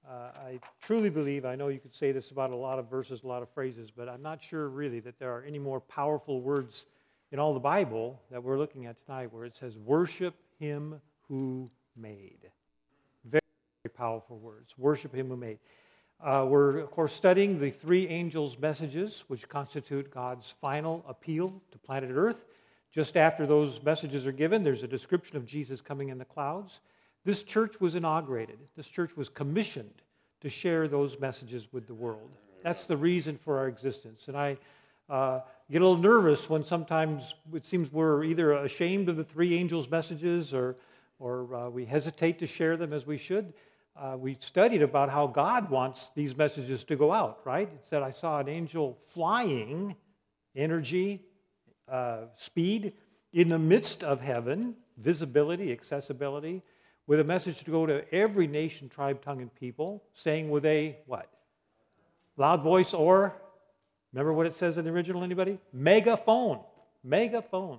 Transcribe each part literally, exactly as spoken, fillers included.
Uh, I truly believe, I know you could say this about a lot of verses, a lot of phrases, but I'm not sure really that there are any more powerful words in all the Bible that we're looking at tonight where it says, worship him who made. Very, very powerful words. Worship him who made. Uh, we're, of course, studying the three angels' messages, which constitute God's final appeal to planet Earth. Just after those messages are given, there's a description of Jesus coming in the clouds. This church was inaugurated. This church was commissioned to share those messages with the world. That's the reason for our existence. And I uh, get a little nervous when sometimes it seems we're either ashamed of the three angels' messages or, or uh, we hesitate to share them as we should. Uh, we studied about how God wants these messages to go out, right? It said, I saw an angel flying, energy, uh, speed, in the midst of heaven, visibility, accessibility, with a message to go to every nation, tribe, tongue, and people, saying with a, what? Loud voice or, remember what it says in the original, anybody? Megaphone. Megaphone.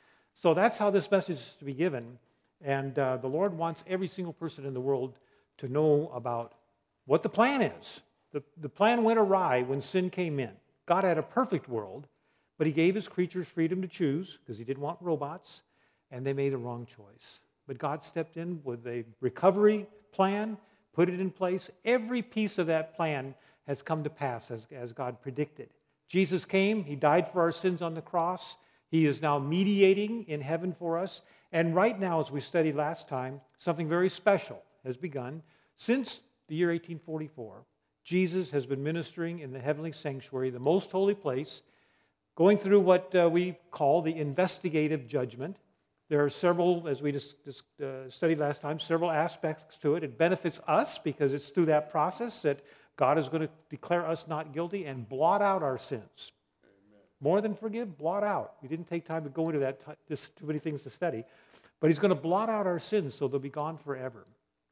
So that's how this message is to be given. And uh, the Lord wants every single person in the world to know about what the plan is. The, the plan went awry when sin came in. God had a perfect world, but he gave his creatures freedom to choose because he didn't want robots, and they made the wrong choice. But God stepped in with a recovery plan, put it in place. Every piece of that plan has come to pass as, as God predicted. Jesus came, he died for our sins on the cross. He is now mediating in heaven for us. And right now, as we studied last time, something very special has begun. Since the year eighteen forty-four, Jesus has been ministering in the heavenly sanctuary, the most holy place, going through what uh, we call the investigative judgment. There are several, as we just, just uh, studied last time, several aspects to it. It benefits us because it's through that process that God is going to declare us not guilty and blot out our sins. Amen. More than forgive, blot out. We didn't take time to go into that, t- there's too many things to study. But he's going to blot out our sins so they'll be gone forever.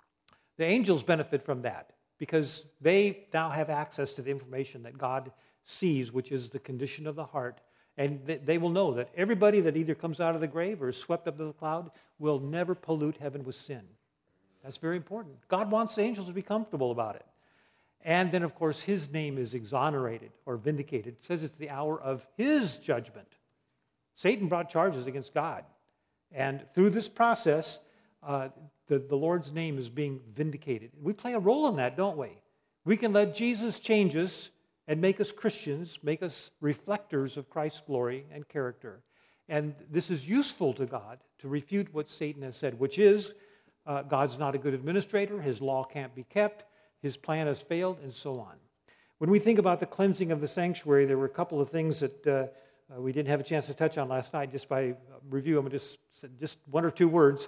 The angels benefit from that because they now have access to the information that God sees, which is the condition of the heart. And they will know that everybody that either comes out of the grave or is swept up to the cloud will never pollute heaven with sin. That's very important. God wants the angels to be comfortable about it. And then, of course, his name is exonerated or vindicated. It says it's the hour of his judgment. Satan brought charges against God. And through this process, uh, the, the Lord's name is being vindicated. We play a role in that, don't we? We can let Jesus change us and make us Christians, make us reflectors of Christ's glory and character. And this is useful to God to refute what Satan has said, which is uh, God's not a good administrator, his law can't be kept, his plan has failed, and so on. When we think about the cleansing of the sanctuary, there were a couple of things that uh, uh, we didn't have a chance to touch on last night. Just by review, I'm going to just just one or two words.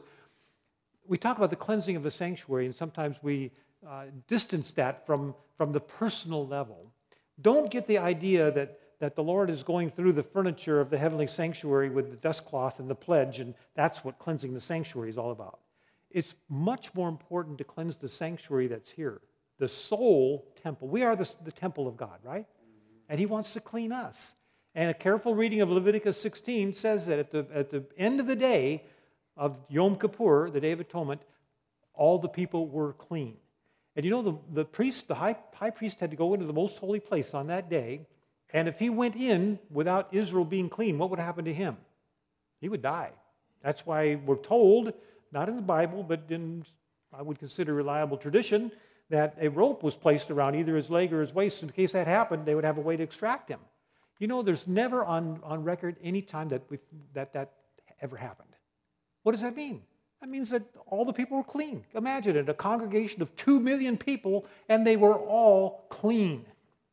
We talk about the cleansing of the sanctuary, and sometimes we uh, distance that from, from the personal level. Don't get the idea that, that the Lord is going through the furniture of the heavenly sanctuary with the dust cloth and the pledge, and that's what cleansing the sanctuary is all about. It's much more important to cleanse the sanctuary that's here, the soul temple. We are the, the temple of God, right? And he wants to clean us. And a careful reading of Leviticus sixteen says that at the, at the end of the day of Yom Kippur, the Day of Atonement, all the people were clean. And you know, the, the priest, the high, high priest had to go into the most holy place on that day, and if he went in without Israel being clean, what would happen to him? He would die. That's why we're told, not in the Bible, but in, I would consider reliable tradition, that a rope was placed around either his leg or his waist. In case that happened, they would have a way to extract him. You know, there's never on, on record any time that, we, that that ever happened. What does that mean? That means that all the people were clean. Imagine it, a congregation of two million people, and they were all clean.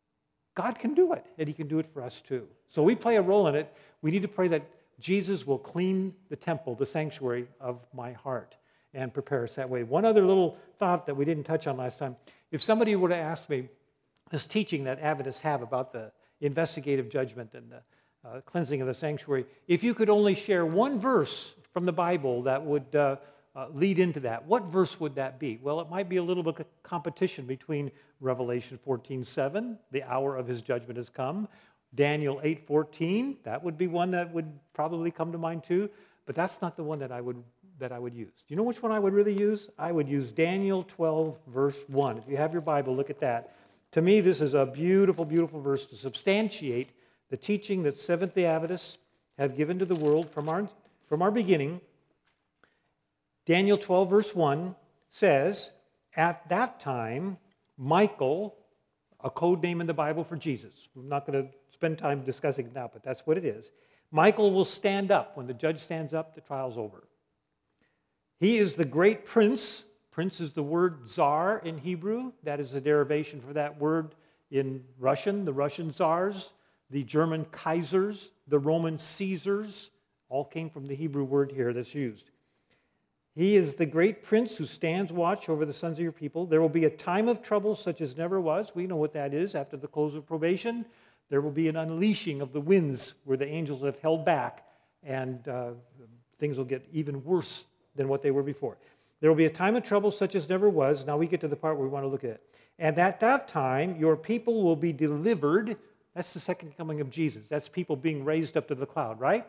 God can do it, and he can do it for us too. So we play a role in it. We need to pray that Jesus will clean the temple, the sanctuary of my heart, and prepare us that way. One other little thought that we didn't touch on last time. If somebody were to ask me, this teaching that Adventists have about the investigative judgment and the uh, cleansing of the sanctuary, if you could only share one verse from the Bible that would uh, uh, lead into that, what verse would that be? Well, it might be a little bit of competition between Revelation fourteen seven, the hour of his judgment has come, Daniel eight fourteen, that would be one that would probably come to mind too, but that's not the one that I would that I would use. Do you know which one I would really use? I would use Daniel twelve, verse one. If you have your Bible, look at that. To me, this is a beautiful, beautiful verse to substantiate the teaching that Seventh-day Adventists have given to the world from our, from our beginning. Daniel twelve, verse one says, at that time, Michael, a code name in the Bible for Jesus. I'm not going to spend time discussing it now, but that's what it is. Michael will stand up. When the judge stands up, the trial's over. He is the great prince. Prince is the word czar in Hebrew. That is the derivation for that word in Russian, the Russian czars, the German Kaisers, the Roman Caesars, all came from the Hebrew word here that's used. He is the great prince who stands watch over the sons of your people. There will be a time of trouble such as never was. We know what that is. After the close of probation, there will be an unleashing of the winds where the angels have held back, and uh, things will get even worse than what they were before. There will be a time of trouble such as never was. Now we get to the part where we want to look at it. And at that time, your people will be delivered. That's the second coming of Jesus. That's people being raised up to the cloud, right?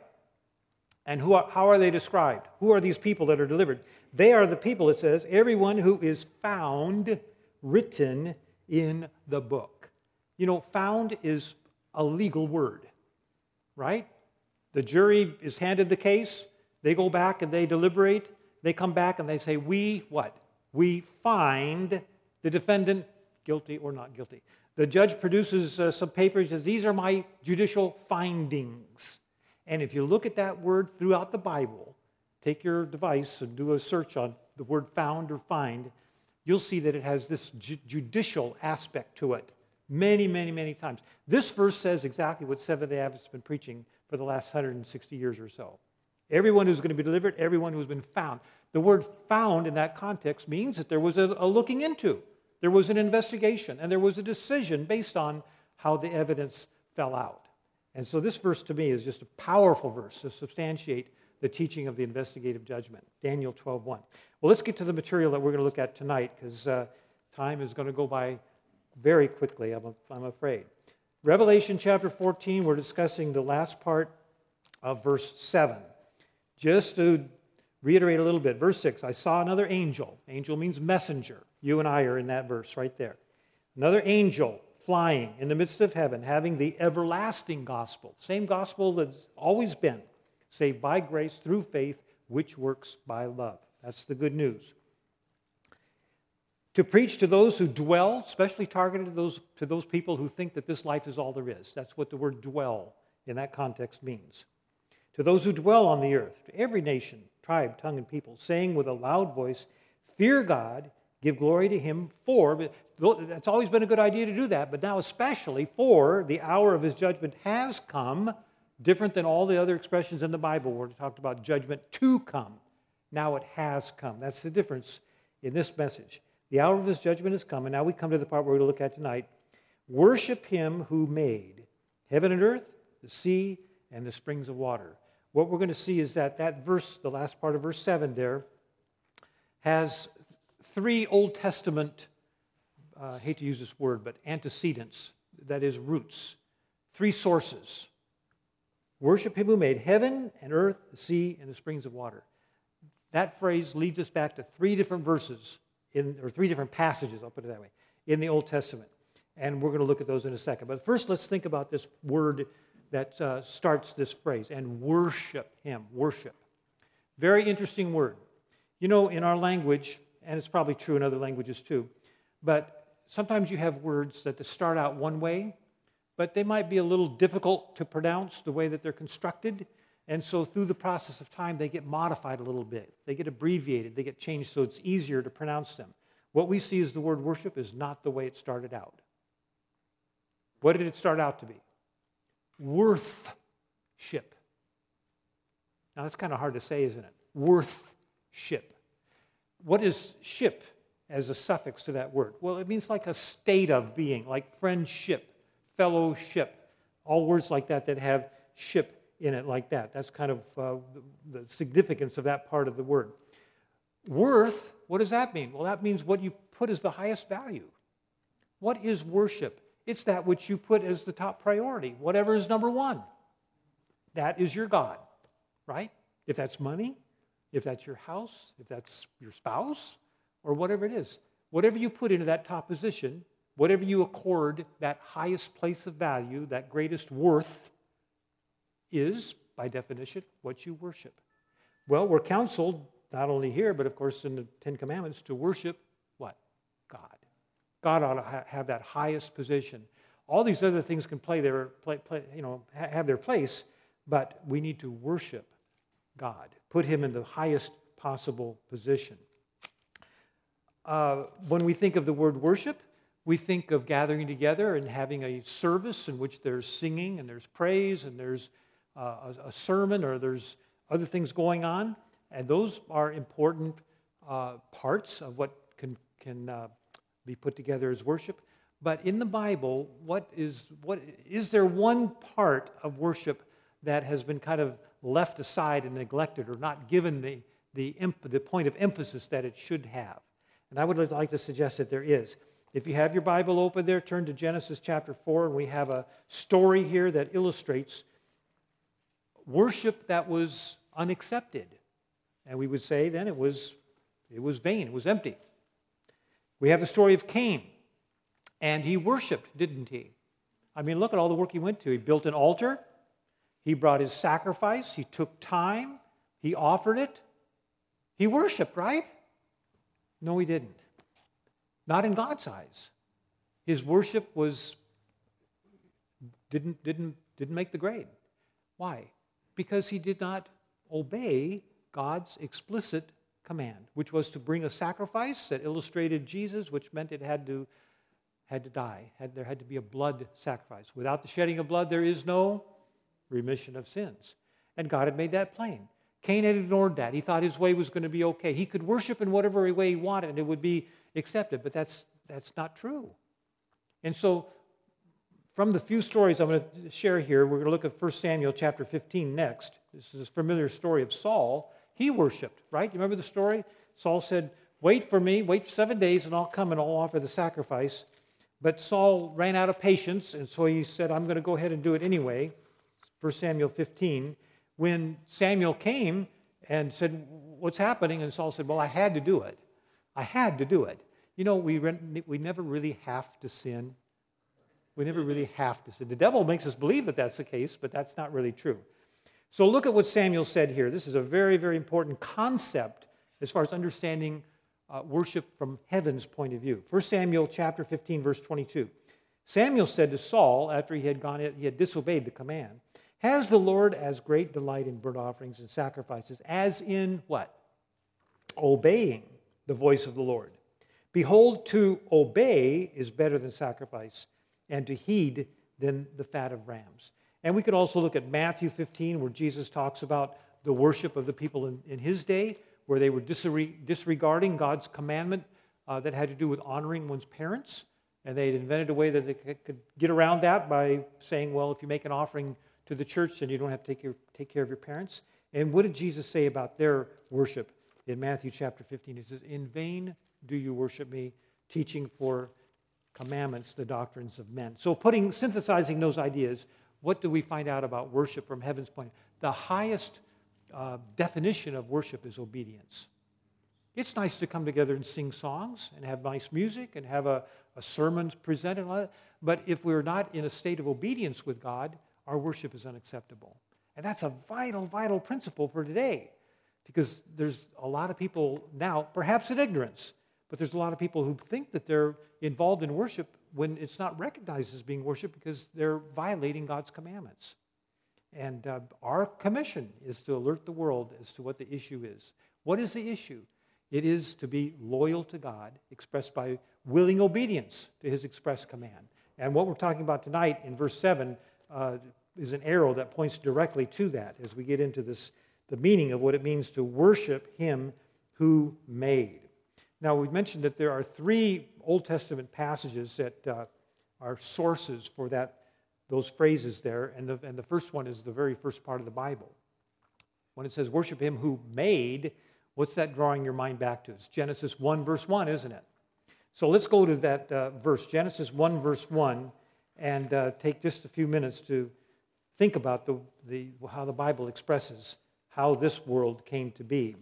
And who are, how are they described? Who are these people that are delivered? They are the people, it says, everyone who is found written in the book. You know, found is a legal word, right? The jury is handed the case. They go back and they deliberate. They come back and they say, we, what? We find the defendant guilty or not guilty. The judge produces uh, some papers and says, these are my judicial findings. And if you look at that word throughout the Bible, take your device and do a search on the word found or find, you'll see that it has this ju- judicial aspect to it many, many, many times. This verse says exactly what Seventh-day Adventists have been preaching for the last one hundred sixty years or so. Everyone who's going to be delivered, everyone who's been found. The word found in that context means that there was a, a looking into. There was an investigation, and there was a decision based on how the evidence fell out. And so this verse to me is just a powerful verse to substantiate the teaching of the investigative judgment, Daniel twelve one. Well, let's get to the material that we're going to look at tonight, because uh, time is going to go by very quickly, I'm, I'm afraid. Revelation chapter fourteen, we're discussing the last part of verse seven. Just to reiterate a little bit, verse six, I saw another angel. Angel means messenger. You and I are in that verse right there. Another angel flying in the midst of heaven, having the everlasting gospel, same gospel that's always been, saved by grace through faith, which works by love. That's the good news. To preach to those who dwell, especially targeted to those, to those people who think that this life is all there is. That's what the word dwell in that context means. To those who dwell on the earth, to every nation, tribe, tongue, and people, saying with a loud voice, fear God, give glory to Him, for, that's always been a good idea to do that, but now especially for the hour of His judgment has come, different than all the other expressions in the Bible where it talked about judgment to come. Now it has come. That's the difference in this message. The hour of His judgment has come, and now we come to the part we're going to look at tonight. Worship Him who made heaven and earth, the sea, and the springs of water. What we're going to see is that that verse, the last part of verse seven there, has three Old Testament, uh, I hate to use this word, but antecedents, that is roots, three sources. Worship Him who made heaven and earth, the sea, and the springs of water. That phrase leads us back to three different verses, in, or three different passages, I'll put it that way, in the Old Testament. And we're going to look at those in a second. But first, let's think about this word that uh, starts this phrase, and worship Him, worship. Very interesting word. You know, in our language, and it's probably true in other languages too, but sometimes you have words that start out one way, but they might be a little difficult to pronounce the way that they're constructed, and so through the process of time, they get modified a little bit. They get abbreviated, they get changed so it's easier to pronounce them. What we see as the word worship is not the way it started out. What did it start out to be? Worth-ship. Now, that's kind of hard to say, isn't it? Worth-ship. What is ship as a suffix to that word? Well, it means like a state of being, like friendship, fellowship, all words like that that have ship in it like that. That's kind of uh, the, the significance of that part of the word. Worth, what does that mean? Well, that means what you put as the highest value. What is worship? It's that which you put as the top priority. Whatever is number one. That is your God, right? If that's money, if that's your house, if that's your spouse, or whatever it is. Whatever you put into that top position, whatever you accord that highest place of value, that greatest worth, is, by definition, what you worship. Well, we're counseled, not only here, but of course in the Ten Commandments, to worship what? God. God ought to ha- have that highest position. All these other things can play their, play, play, you know, ha- have their place, but we need to worship God. Put Him in the highest possible position. Uh, when we think of the word worship, we think of gathering together and having a service in which there's singing and there's praise and there's uh, a, a sermon or there's other things going on. And those are important uh, parts of what can, can uh, be put together as worship. But in the Bible, what is what is there one part of worship that has been kind of left aside and neglected or not given the, the, the point of emphasis that it should have? And I would like to suggest that there is. If you have your Bible open there, turn to Genesis chapter four, and we have a story here that illustrates worship that was unaccepted. And we would say then it was, it was vain, it was empty. We have the story of Cain, and he worshiped, didn't he? I mean, look at all the work he went to. He built an altar, he brought his sacrifice, he took time, he offered it. He worshiped, right? No, he didn't. Not in God's eyes. His worship was didn't didn't didn't make the grade. Why? Because he did not obey God's explicit command, which was to bring a sacrifice that illustrated Jesus, which meant it had to had to die. Had, there had to be a blood sacrifice. Without the shedding of blood, there is no remission of sins. And God had made that plain. Cain had ignored that. He thought his way was going to be okay. He could worship in whatever way he wanted, and it would be accepted. But that's that's not true. And so, from the few stories I'm going to share here, we're going to look at First Samuel chapter fifteen next. This is a familiar story of Saul. He worshipped, right? You remember the story? Saul said, wait for me, wait seven days, and I'll come and I'll offer the sacrifice. But Saul ran out of patience, and so he said, I'm going to go ahead and do it anyway. First Samuel fifteen. When Samuel came and said, what's happening? And Saul said, well, I had to do it. I had to do it. You know, we, we never really have to sin. We never really have to sin. The devil makes us believe that that's the case, but that's not really true. So look at what Samuel said here. This is a very, very important concept as far as understanding uh, worship from heaven's point of view. First Samuel chapter fifteen, verse twenty-two. Samuel said to Saul, after he had gone, he had disobeyed the command, has the Lord as great delight in burnt offerings and sacrifices as in what? Obeying the voice of the Lord. Behold, to obey is better than sacrifice, and to heed than the fat of rams. And we could also look at Matthew fifteen, where Jesus talks about the worship of the people in, in his day, where they were disregarding God's commandment uh, that had to do with honoring one's parents. And they had invented a way that they could get around that by saying, well, if you make an offering to the church, then you don't have to take, your, take care of your parents. And what did Jesus say about their worship in Matthew chapter fifteen? He says, in vain do you worship me, teaching for commandments the doctrines of men. So putting, synthesizing those ideas, what do we find out about worship from heaven's point? The highest uh, definition of worship is obedience. It's nice to come together and sing songs and have nice music and have a, a sermon presented, and all that. But if we're not in a state of obedience with God, our worship is unacceptable. And that's a vital, vital principle for today. Because there's a lot of people now, perhaps in ignorance, but there's a lot of people who think that they're involved in worship when it's not recognized as being worship because they're violating God's commandments. And uh, our commission is to alert the world as to what the issue is. What is the issue? It is to be loyal to God, expressed by willing obedience to His express command. And what we're talking about tonight in verse seven uh, is an arrow that points directly to that as we get into this, the meaning of what it means to worship Him who made. Now, we've mentioned that there are three Old Testament passages that uh, are sources for that those phrases there, and the, and the first one is the very first part of the Bible. When it says, worship Him who made, what's that drawing your mind back to? It's Genesis one, verse one, isn't it? So let's go to that uh, verse, Genesis one, verse one, and uh, take just a few minutes to think about the, the how the Bible expresses how this world came to be.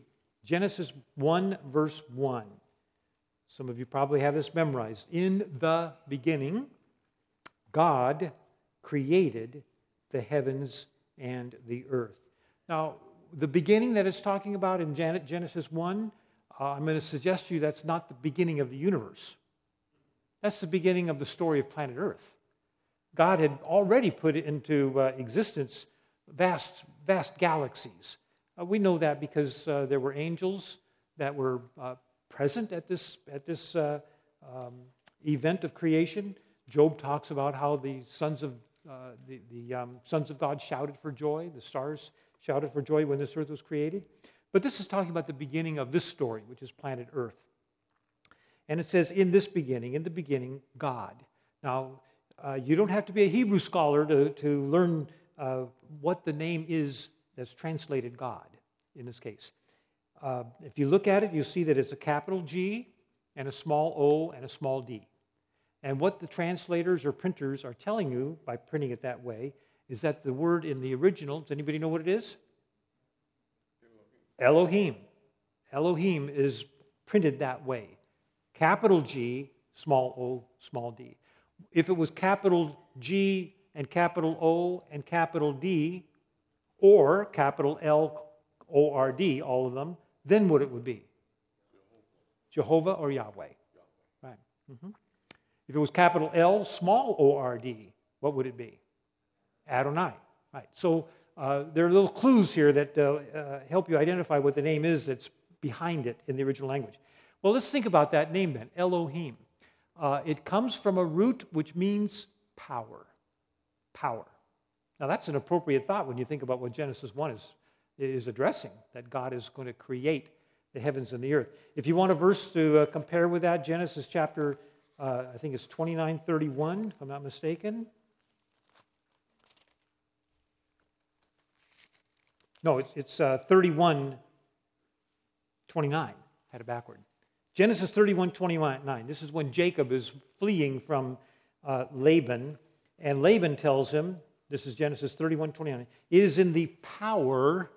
Genesis one, verse one. Some of you probably have this memorized. In the beginning, God created the heavens and the earth. Now, the beginning that it's talking about in Genesis one, uh, I'm going to suggest to you that's not the beginning of the universe. That's the beginning of the story of planet Earth. God had already put into uh, existence vast, vast galaxies. Uh, we know that because uh, there were angels that were uh, present at this at this uh, um, event of creation. Job talks about how the sons of uh, the, the um, sons of God shouted for joy. The stars shouted for joy when this earth was created. But this is talking about the beginning of this story, which is planet Earth. And it says, in this beginning, in the beginning, God. Now, uh, you don't have to be a Hebrew scholar to, to learn uh, what the name is that's translated God in this case. Uh, if you look at it, you'll see that it's a capital G and a small o and a small d. And what the translators or printers are telling you by printing it that way is that the word in the original, does anybody know what it is? Elohim. Elohim is printed that way. Capital G, small o, small d. If it was capital G and capital O and capital D, or capital L, O, R, D, all of them, then what it would be? Jehovah or Yahweh. Right. Mm-hmm. If it was capital L, small O, R, D, what would it be? Adonai. Right. So uh, there are little clues here that uh, uh, help you identify what the name is that's behind it in the original language. Well, let's think about that name then, Elohim. Uh, it comes from a root which means power. Power. Now, that's an appropriate thought when you think about what Genesis one is, is addressing, that God is going to create the heavens and the earth. If you want a verse to uh, compare with that, Genesis chapter, uh, I think it's twenty-nine thirty-one, if I'm not mistaken. No, it's, it's uh, thirty-one twenty-nine. Had it backward. Genesis thirty-one twenty-nine. This is when Jacob is fleeing from uh, Laban, and Laban tells him, this is Genesis thirty-one twenty-nine, it is in the power,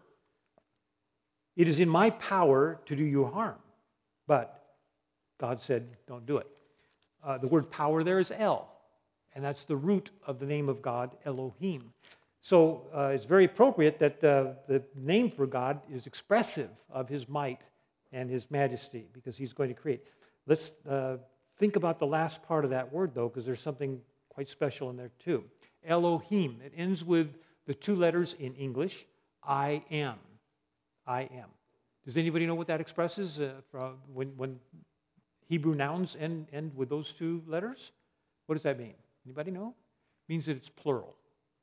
it is in my power to do you harm. But God said, don't do it. Uh, the word power there is El, and that's the root of the name of God, Elohim. So uh, it's very appropriate that uh, the name for God is expressive of his might and his majesty, because he's going to create. Let's uh, think about the last part of that word, though, because there's something quite special in there, too. Elohim. It ends with the two letters in English, I am. I am. Does anybody know what that expresses uh, from when, when Hebrew nouns end, end with those two letters? What does that mean? Anybody know? It means that it's plural.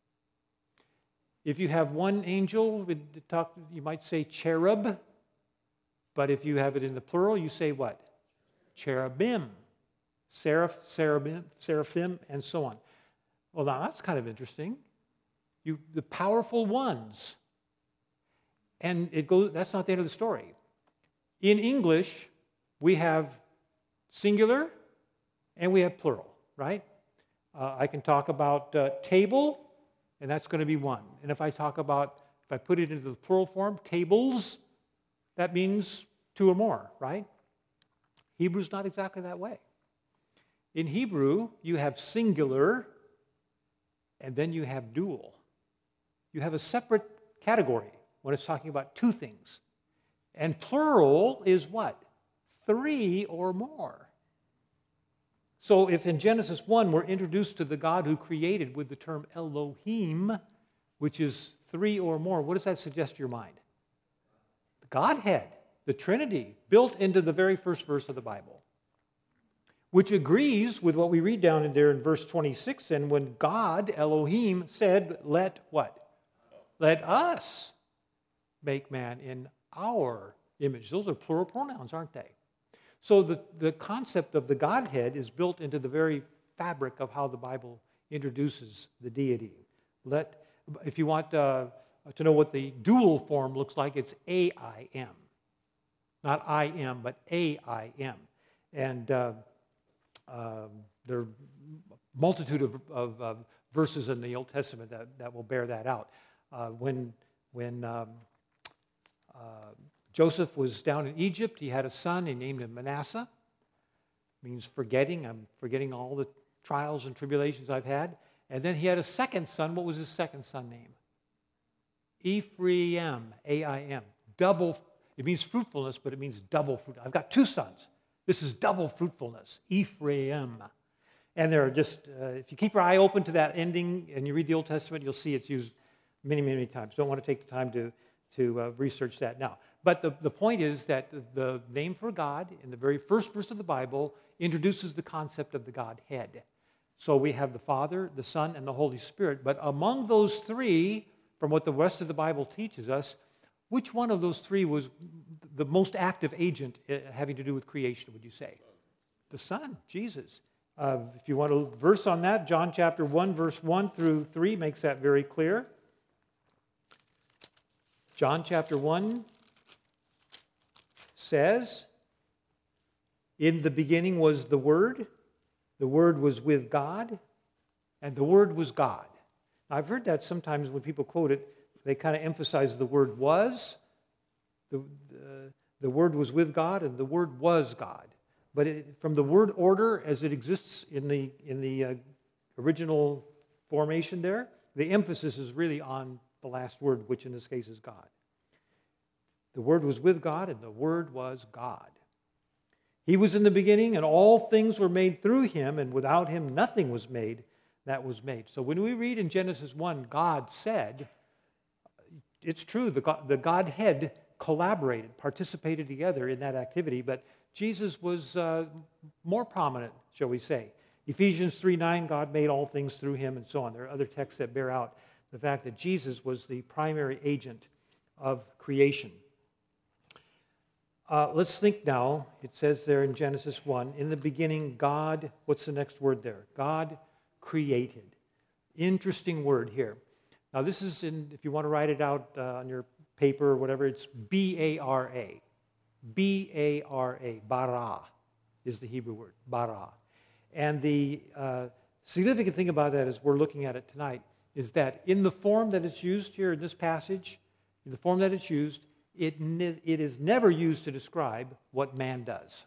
If you have one angel, you might say cherub. But if you have it in the plural, you say what? Cherubim. Seraph, seraphim, seraphim, and so on. Well, now that's kind of interesting. You, the powerful ones. And it goes. That's not the end of the story. In English, we have singular and we have plural, right? Uh, I can talk about uh, table, and that's going to be one. And if I talk about, if I put it into the plural form, tables, that means two or more, right? Hebrew's not exactly that way. In Hebrew, you have singular, and then you have dual. You have a separate category when it's talking about two things. And plural is what? Three or more. So if in Genesis one we're introduced to the God who created with the term Elohim, which is three or more, what does that suggest to your mind? The Godhead, the Trinity, built into the very first verse of the Bible, which agrees with what we read down in there in verse twenty-six. And when God, Elohim, said, let what? Let us make man in our image. Those are plural pronouns, aren't they? So the, the concept of the Godhead is built into the very fabric of how the Bible introduces the deity. Let, if you want uh, to know what the dual form looks like, it's A I M. Not I am, but A I M. And uh, um, there are a multitude of, of, of verses in the Old Testament that, that will bear that out. Uh, when when um, uh, Joseph was down in Egypt. He had a son. He named him Manasseh. Means forgetting. I'm forgetting all the trials and tribulations I've had. And then he had a second son. What was his second son name? Ephraim, A I M. Double. It means fruitfulness, but it means double fruit. I've got two sons. This is double fruitfulness. Ephraim. And there are just, uh, if you keep your eye open to that ending and you read the Old Testament, you'll see it's used many, many, many times. Don't want to take the time to, to uh, research that now. But the, the point is that the name for God in the very first verse of the Bible introduces the concept of the Godhead. So we have the Father, the Son, and the Holy Spirit. But among those three, from what the rest of the Bible teaches us, which one of those three was the most active agent having to do with creation, would you say? The Son, Jesus. Uh, if you want a verse on that, John chapter one, verse one through three makes that very clear. John chapter one says, "In the beginning was the Word, the Word was with God, and the Word was God." Now, I've heard that sometimes when people quote it, they kind of emphasize the word was. The, the, the Word was with God, and the Word was God. But it, from the word order as it exists in the, in the uh, original formation there, the emphasis is really on the last word, which in this case is God. The Word was with God, and the Word was God. He was in the beginning, and all things were made through Him, and without Him nothing was made that was made. So when we read in Genesis one, God said, it's true, the, God, the Godhead collaborated, participated together in that activity, but Jesus was uh, more prominent, shall we say. Ephesians three nine, God made all things through Him, and so on. There are other texts that bear out the fact that Jesus was the primary agent of creation. Uh, let's think now. It says there in Genesis one, in the beginning, God, what's the next word there? God created. Interesting word here. Now this is, in, if you want to write it out uh, on your paper or whatever, it's B A R A. B A R A, bara, is the Hebrew word, bara. And the uh, significant thing about that, as we're looking at it tonight, is that in the form that it's used here in this passage, in the form that it's used, it, ne- it is never used to describe what man does.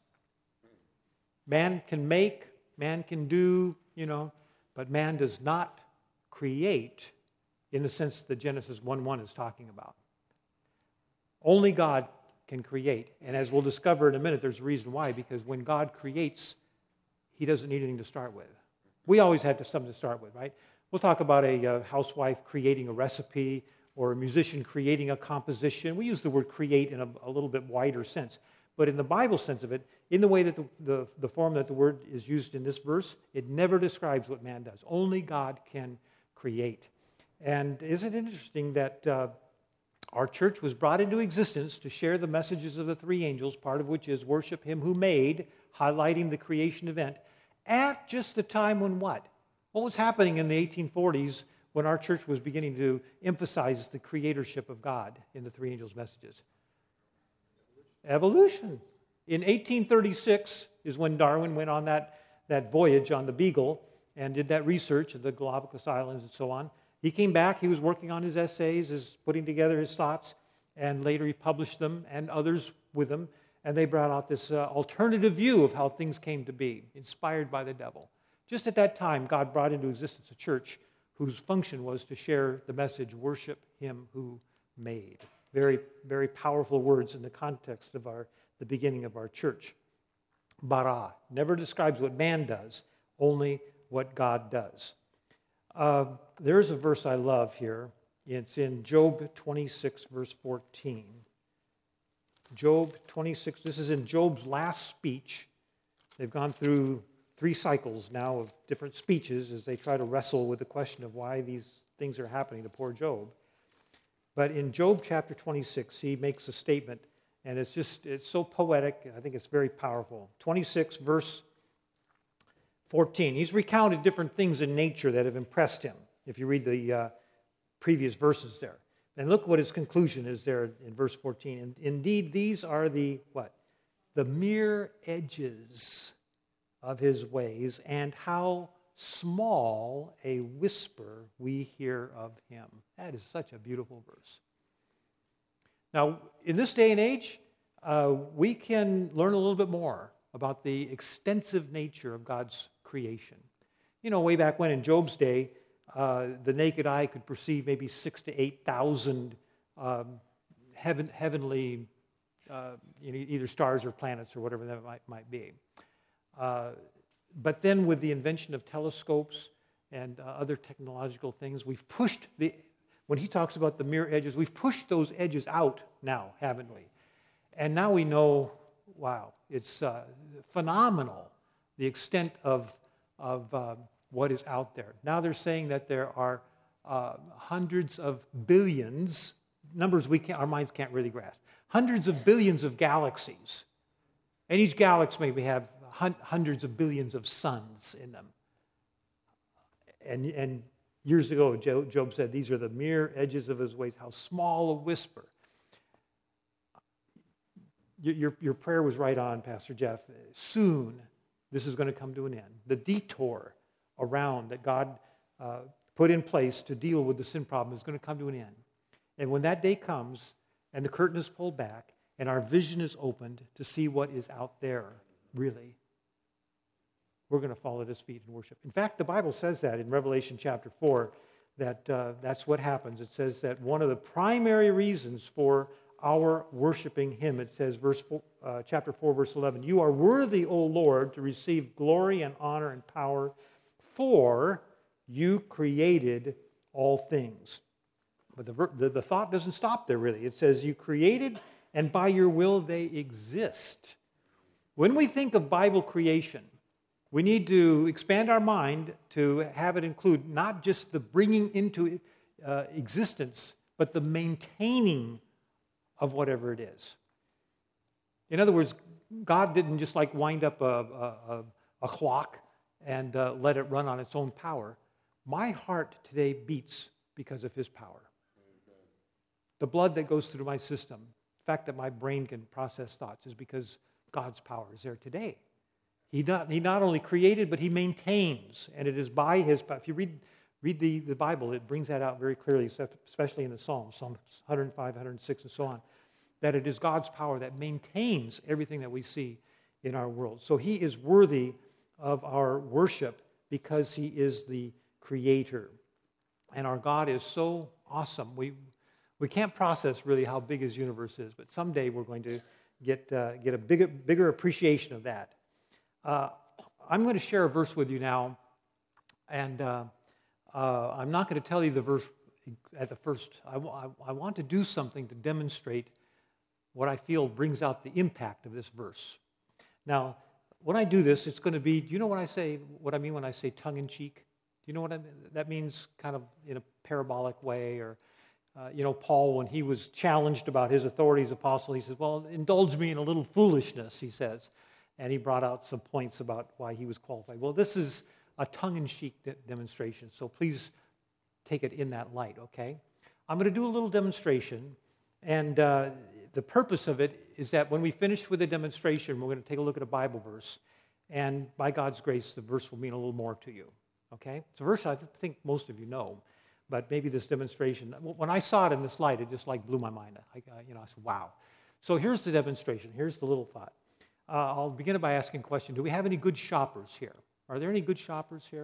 Man can make, man can do, you know, but man does not create in the sense that Genesis one one is talking about. Only God can create. And as we'll discover in a minute, there's a reason why, because when God creates, He doesn't need anything to start with. We always had to, something to start with, right? We'll talk about a uh, housewife creating a recipe or a musician creating a composition. We use the word create in a, a little bit wider sense. But in the Bible sense of it, in the way that the, the, the form that the word is used in this verse, it never describes what man does. Only God can create. And isn't it interesting that uh, our church was brought into existence to share the messages of the three angels, part of which is worship Him who made, highlighting the creation event, at just the time when what? What was happening in the eighteen forties when our church was beginning to emphasize the creatorship of God in the three angels' messages? Evolution. In eighteen thirty-six is when Darwin went on that, that voyage on the Beagle and did that research at the Galapagos Islands and so on. He came back, he was working on his essays, his putting together his thoughts, and later he published them and others with him, and they brought out this uh, alternative view of how things came to be, inspired by the devil. Just at that time, God brought into existence a church whose function was to share the message, worship Him who made. Very, very powerful words in the context of our the beginning of our church. Bara never describes what man does, only what God does. Uh, there's a verse I love here. It's in Job twenty-six, verse fourteen. Job twenty-six, this is in Job's last speech. They've gone through three cycles now of different speeches as they try to wrestle with the question of why these things are happening to poor Job. But in Job chapter twenty-six, he makes a statement, and it's just, it's so poetic, I think it's very powerful. twenty-six, verse fourteen. He's recounted different things in nature that have impressed him, if you read the uh, previous verses there. And look what his conclusion is there in verse fourteen. And indeed, these are the, what? The mere edges of His ways, and how small a whisper we hear of Him. That is such a beautiful verse. Now, in this day and age, uh, we can learn a little bit more about the extensive nature of God's creation. You know, way back when in Job's day, uh, the naked eye could perceive maybe six to eight thousand um, heaven, heavenly, uh, you know, either stars or planets or whatever that might, might be. Uh, but then with the invention of telescopes and uh, other technological things, we've pushed the, when he talks about the mirror edges, we've pushed those edges out now, haven't we? And now we know, wow, it's uh, phenomenal, the extent of, of uh, what is out there. Now they're saying that there are uh, hundreds of billions, numbers we can't, our minds can't really grasp, hundreds of billions of galaxies. And each galaxy maybe have hun- hundreds of billions of suns in them. And, and years ago, Job, Job said, these are the mere edges of his ways, how small a whisper. Your, your, your prayer was right on, Pastor Jeff. Soon, this is going to come to an end. The detour around that God uh, put in place to deal with the sin problem is going to come to an end. And when that day comes, and the curtain is pulled back, and our vision is opened to see what is out there, really, we're going to fall at his feet and worship. In fact, the Bible says that in Revelation chapter four, that uh, that's what happens. It says that one of the primary reasons for our worshiping him, it says, verse four, uh, chapter four, verse eleven, you are worthy, O Lord, to receive glory and honor and power, for you created all things. But the, the, the thought doesn't stop there, really. It says, you created, and by your will they exist. When we think of Bible creation, we need to expand our mind to have it include not just the bringing into uh, existence, but the maintaining of whatever it is. In other words, God didn't just like wind up a, a, a clock and uh, let it run on its own power. My heart today beats because of his power. The blood that goes through my system, the fact that my brain can process thoughts, is because God's power is there today. He not, he not only created, but he maintains. And it is by his power. If you read, read the, the Bible, it brings that out very clearly, especially in the Psalms, Psalm one hundred five, one hundred six, and so on, that it is God's power that maintains everything that we see in our world. So he is worthy of our worship because he is the creator. And our God is so awesome. We, we can't process really how big his universe is, but someday we're going to get, uh, get a bigger, bigger appreciation of that. Uh, I'm going to share a verse with you now, and uh, uh, I'm not going to tell you the verse at the first. I, I, I want to do something to demonstrate what I feel brings out the impact of this verse. Now, when I do this, it's going to be, do you know what I say, what I mean when I say tongue-in-cheek? Do you know what I mean? That means kind of in a parabolic way, or, uh, you know, Paul, when he was challenged about his authority as apostle, he says, well, indulge me in a little foolishness, he says. And he brought out some points about why he was qualified. Well, this is a tongue-in-cheek de- demonstration, so please take it in that light, okay? I'm going to do a little demonstration, and uh, the purpose of it is that when we finish with the demonstration, we're going to take a look at a Bible verse, and by God's grace, the verse will mean a little more to you, okay? It's a verse I think most of you know, but maybe this demonstration, when I saw it in this light, it just like blew my mind. I, you know, I said, wow. So here's the demonstration. Here's the little thought. Uh, I'll begin by asking a question. Do we have any good shoppers here? Are there any good shoppers here?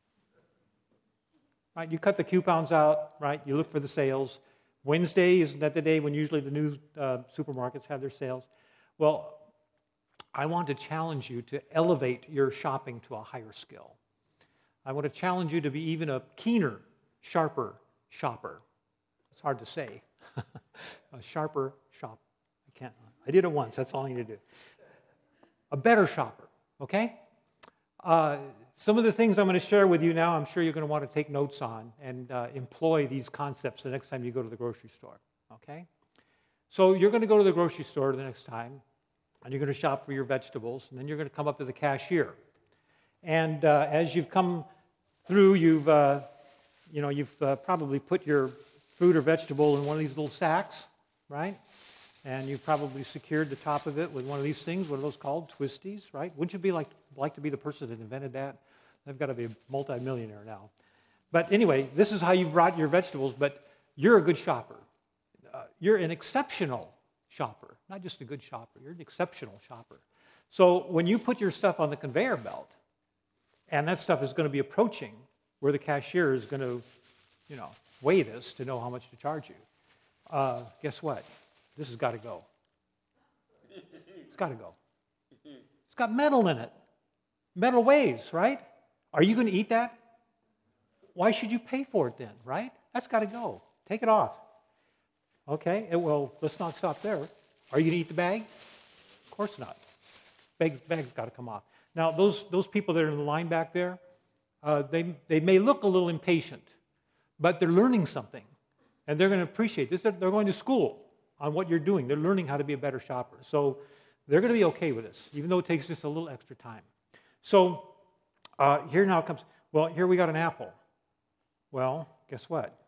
Right, you cut the coupons out, right? You look for the sales. Wednesday, isn't that the day when usually the new uh, supermarkets have their sales? Well, I want to challenge you to elevate your shopping to a higher skill. I want to challenge you to be even a keener, sharper shopper. It's hard to say. A sharper shop. I can't. I did it once. That's all I need to do. A better shopper, okay? Uh, some of the things I'm going to share with you now, I'm sure you're going to want to take notes on and uh, employ these concepts the next time you go to the grocery store, okay? So you're going to go to the grocery store the next time, and you're going to shop for your vegetables, and then you're going to come up to the cashier. And uh, as you've come through, you've, uh, you know, you've uh, probably put your fruit or vegetable in one of these little sacks, right? And you've probably secured the top of it with one of these things. What are those called? Twisties, right? Wouldn't you be like like to be the person that invented that? They've got to be a multimillionaire now. But anyway, this is how you brought your vegetables, but you're a good shopper. uh, you're an exceptional shopper, not just a good shopper. You're an exceptional shopper. So when you put your stuff on the conveyor belt, and that stuff is going to be approaching where the cashier is going to, you know, weigh this to know how much to charge you, uh, guess what? This has got to go. It's got to go. It's got metal in it. Metal weighs, right? Are you going to eat that? Why should you pay for it then, right? That's got to go. Take it off. Okay, well, let's not stop there. Are you going to eat the bag? Of course not. Bag, bag's got to come off. Now, those those people that are in the line back there, uh, they they may look a little impatient, but they're learning something, and they're going to appreciate this. They're, they're going to school on what you're doing. They're learning how to be a better shopper. So they're going to be okay with this, even though it takes just a little extra time. So uh, here now comes, well, here we got an apple. Well, guess what?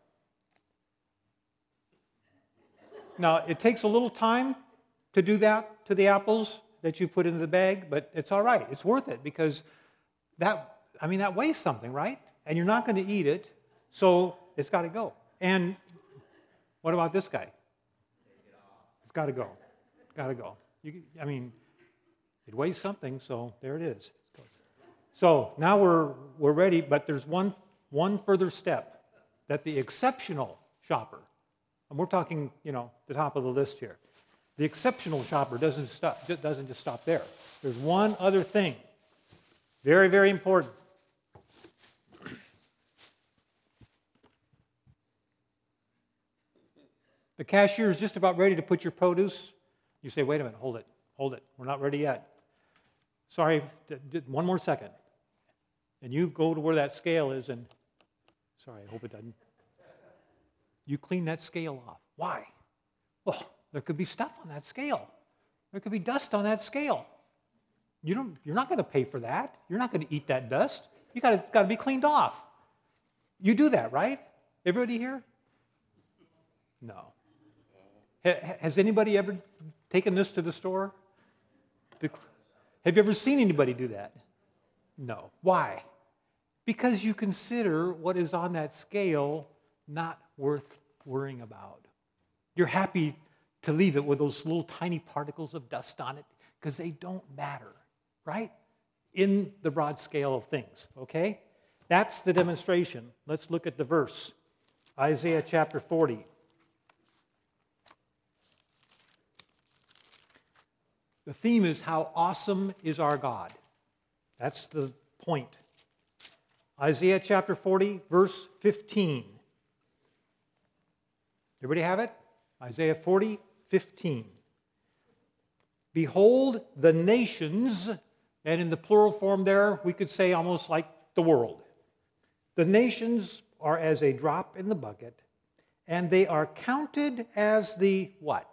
Now, it takes a little time to do that to the apples that you put into the bag, but it's all right. It's worth it because that, I mean, that weighs something, right? And you're not going to eat it, so it's got to go. And what about this guy? It's got to go. It's got to go. You, I mean, it weighs something, so there it is. So now we're we're ready, but there's one one further step that the exceptional shopper, and we're talking, you know, the top of the list here. The exceptional shopper doesn't stop doesn't just stop there. There's one other thing, very very important. The cashier is just about ready to put your produce. You say, "Wait a minute, hold it, hold it. We're not ready yet." Sorry, one more second. And you go to where that scale is and, sorry, I hope it doesn't. You clean that scale off. Why? Well, there could be stuff on that scale. There could be dust on that scale. You don't, you're not going to pay for that. You're not going to eat that dust. You got to got to be cleaned off. You do that, right? Everybody here? No. Ha, has anybody ever taken this to the store? The, have you ever seen anybody do that? No. Why? Because you consider what is on that scale not worth worrying about. You're happy to leave it with those little tiny particles of dust on it because they don't matter, right? In the broad scale of things, okay? That's the demonstration. Let's look at the verse. Isaiah chapter forty. The theme is how awesome is our God. That's the point. Isaiah chapter forty, verse fifteen. Everybody have it? Isaiah forty, fifteen. Behold, the nations, and in the plural form there, we could say almost like the world. The nations are as a drop in the bucket, and they are counted as the what?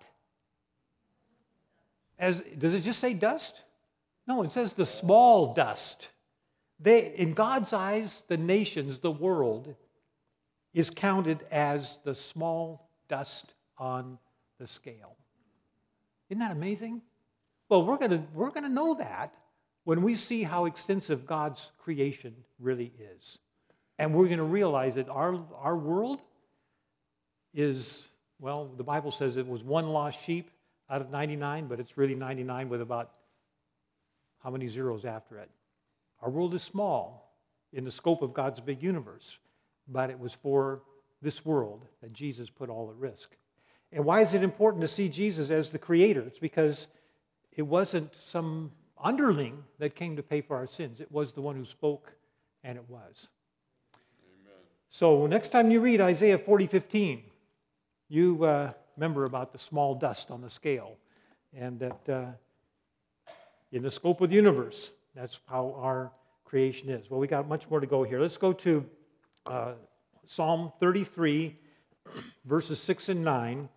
As, does it just say dust? No, it says the small dust. They, in God's eyes, the nations, the world, is counted as the small dust on the scale. Isn't that amazing? Well, we're going to we're going to know that when we see how extensive God's creation really is. And we're going to realize that our, our world is, well, the Bible says it was one lost sheep out of ninety-nine, but it's really ninety-nine with about how many zeros after it? Our world is small in the scope of God's big universe, but it was for this world that Jesus put all at risk. And why is it important to see Jesus as the creator? It's because it wasn't some underling that came to pay for our sins. It was the one who spoke, and it was. Amen. So next time you read Isaiah forty, fifteen, you uh, remember about the small dust on the scale, and that uh, in the scope of the universe, that's how our creation is. Well, we got much more to go here. Let's go to uh, Psalm thirty-three, verses six and nine.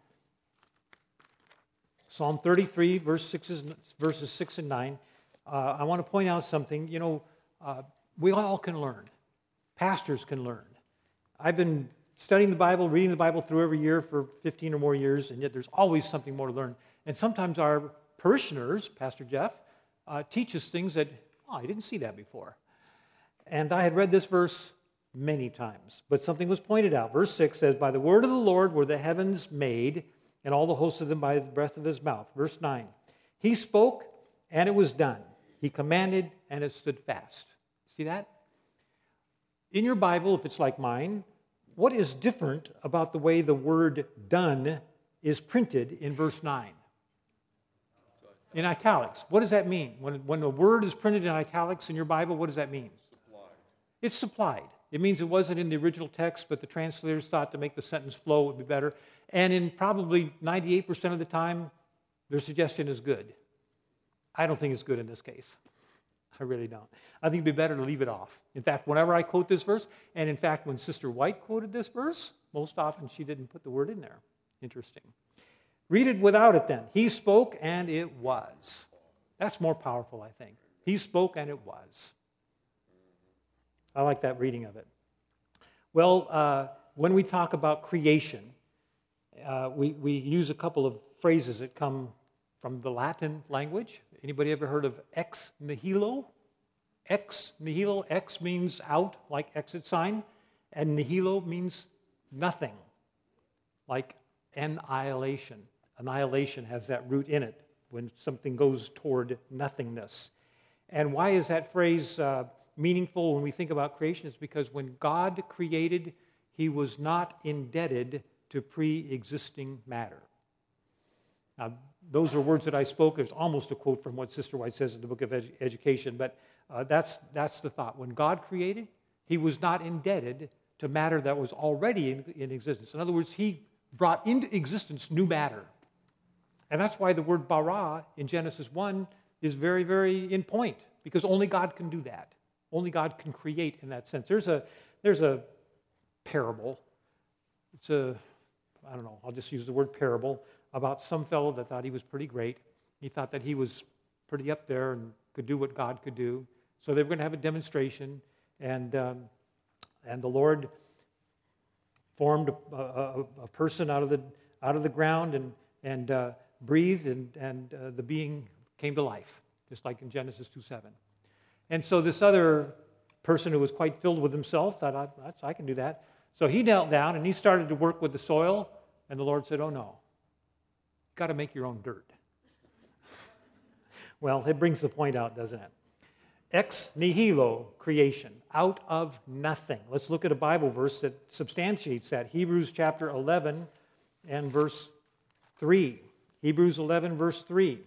Psalm thirty-three, verse six is, verses six and nine. Uh, I want to point out something. You know, uh, we all can learn. Pastors can learn. I've been studying the Bible, reading the Bible through every year for fifteen or more years, and yet there's always something more to learn. And sometimes our parishioners, Pastor Jeff, uh, teach us things that, oh, I didn't see that before. And I had read this verse many times, but something was pointed out. Verse six says, by the word of the Lord were the heavens made, and all the hosts of them by the breath of his mouth. Verse nine, he spoke, and it was done. He commanded, and it stood fast. See that? In your Bible, if it's like mine, what is different about the way the word done is printed in verse nine? In italics. What does that mean? When, when a word is printed in italics in your Bible, what does that mean? Supplied. It's supplied. It means it wasn't in the original text, but the translators thought to make the sentence flow would be better. And in probably ninety-eight percent of the time, their suggestion is good. I don't think it's good in this case. I really don't. I think it'd be better to leave it off. In fact, whenever I quote this verse, and in fact, when Sister White quoted this verse, most often she didn't put the word in there. Interesting. Read it without it then. He spoke and it was. That's more powerful, I think. He spoke and it was. I like that reading of it. Well, uh, when we talk about creation, uh, we, we use a couple of phrases that come from the Latin language. Anybody ever heard of ex nihilo? Ex nihilo, ex means out, like exit sign, and nihilo means nothing, like annihilation. Annihilation has that root in it when something goes toward nothingness. And why is that phrase uh, meaningful when we think about creation? It's because when God created, he was not indebted to pre-existing matter. Now, those are words that I spoke. There's almost a quote from what Sister White says in the Book of Edu- Education, but uh, that's, that's the thought. When God created, he was not indebted to matter that was already in, in existence. In other words, he brought into existence new matter. And that's why the word bara in Genesis one is very, very in point, because only God can do that. Only God can create in that sense. There's a, there's a parable. It's a, I don't know, I'll just use the word parable, about some fellow that thought he was pretty great. He thought that he was pretty up there and could do what God could do. So they were going to have a demonstration, and um, and the Lord formed a, a, a person out of the out of the ground and and uh, breathed, and and uh, the being came to life, just like in Genesis two seven. And so this other person who was quite filled with himself thought, I, that's, I can do that. So he knelt down and he started to work with the soil, and the Lord said, oh no, you've got to make your own dirt. Well, it brings the point out, doesn't it? Ex nihilo, creation, out of nothing. Let's look at a Bible verse that substantiates that. Hebrews chapter eleven and verse three. Hebrews eleven, verse three.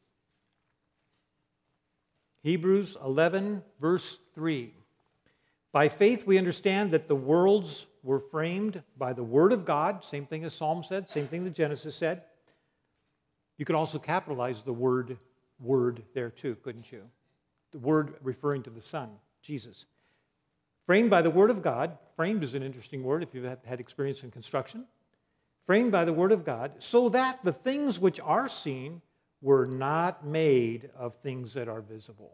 Hebrews eleven, verse three. By faith we understand that the worlds were framed by the Word of God, same thing as Psalm said, same thing that Genesis said. You could also capitalize the word word there too, couldn't you? The word referring to the Son, Jesus. Framed by the Word of God, framed is an interesting word if you've had experience in construction. Framed by the Word of God, so that the things which are seen were not made of things that are visible.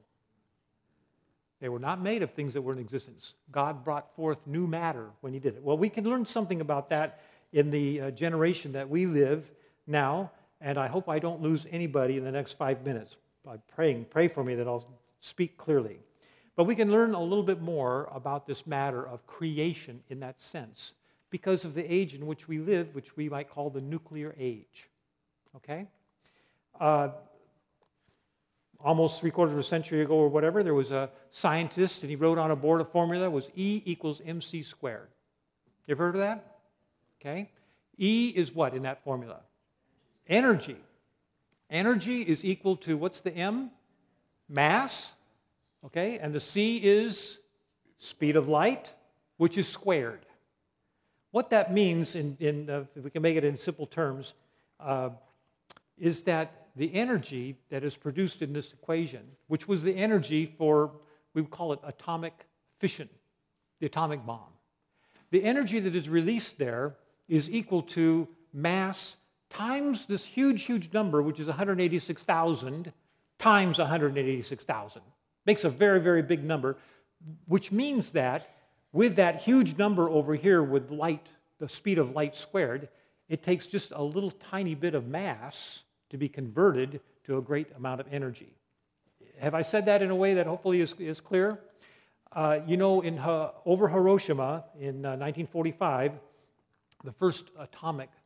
They were not made of things that were in existence. God brought forth new matter when he did it. Well, we can learn something about that in the uh, generation that we live now, and I hope I don't lose anybody in the next five minutes by praying. Pray for me that I'll speak clearly. But we can learn a little bit more about this matter of creation in that sense because of the age in which we live, which we might call the nuclear age. Okay? Uh, almost three quarters of a century ago or whatever, there was a scientist, and he wrote on a board a formula, was E equals mc squared. You ever heard of that? Okay. E is what in that formula? Energy. Energy is equal to, what's the M? Mass. Okay. And the C is speed of light, which is squared. What that means, in, in uh, if we can make it in simple terms, uh, is that the energy that is produced in this equation, which was the energy for, we would call it atomic fission, the atomic bomb. The energy that is released there is equal to mass times this huge, huge number, which is one hundred eighty-six thousand, times one hundred eighty-six thousand. Makes a very, very big number, which means that with that huge number over here with light, the speed of light squared, it takes just a little tiny bit of mass to be converted to a great amount of energy. Have I said that in a way that hopefully is, is clear? Uh, you know, in uh, over Hiroshima in uh, nineteen forty-five, the first atomic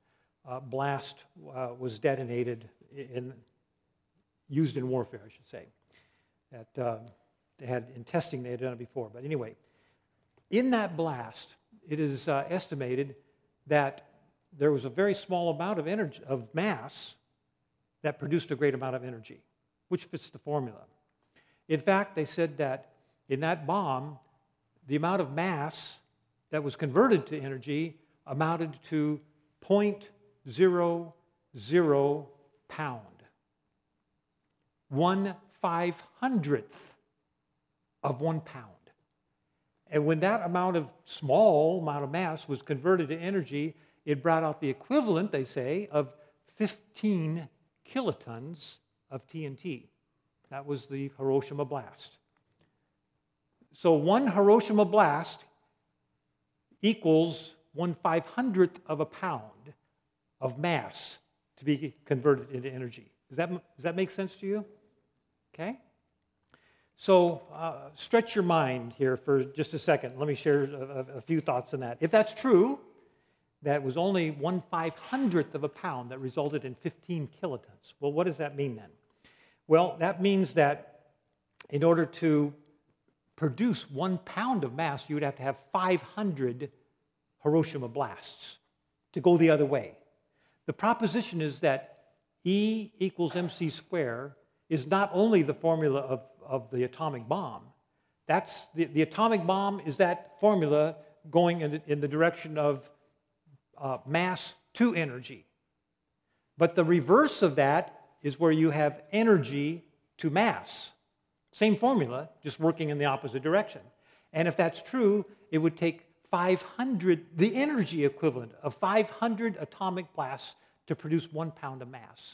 uh, blast uh, was detonated, in, used in warfare, I should say. That uh, they had in testing they had done it before. But anyway, in that blast, it is uh, estimated that there was a very small amount of energy, of mass, that produced a great amount of energy, which fits the formula. In fact, they said that in that bomb, the amount of mass that was converted to energy amounted to zero point zero zero pound. One five hundredth of one pound. And when that amount of small amount of mass was converted to energy, it brought out the equivalent, they say, of fifteen kilotons of T N T. That was the Hiroshima blast. So one Hiroshima blast equals one five hundredth of a pound of mass to be converted into energy. Does that, does that make sense to you? Okay? So uh, stretch your mind here for just a second. Let me share a, a few thoughts on that. If that's true, that was only one five hundredth of a pound that resulted in fifteen kilotons. Well, what does that mean then? Well, that means that in order to produce one pound of mass, you would have to have five hundred Hiroshima blasts to go the other way. The proposition is that E equals mc squared is not only the formula of, of the atomic bomb. That's the, the atomic bomb is that formula going in the, in the direction of uh, mass to energy. But the reverse of that is where you have energy to mass. Same formula, just working in the opposite direction. And if that's true, it would take five hundred, the energy equivalent of five hundred atomic blasts to produce one pound of mass.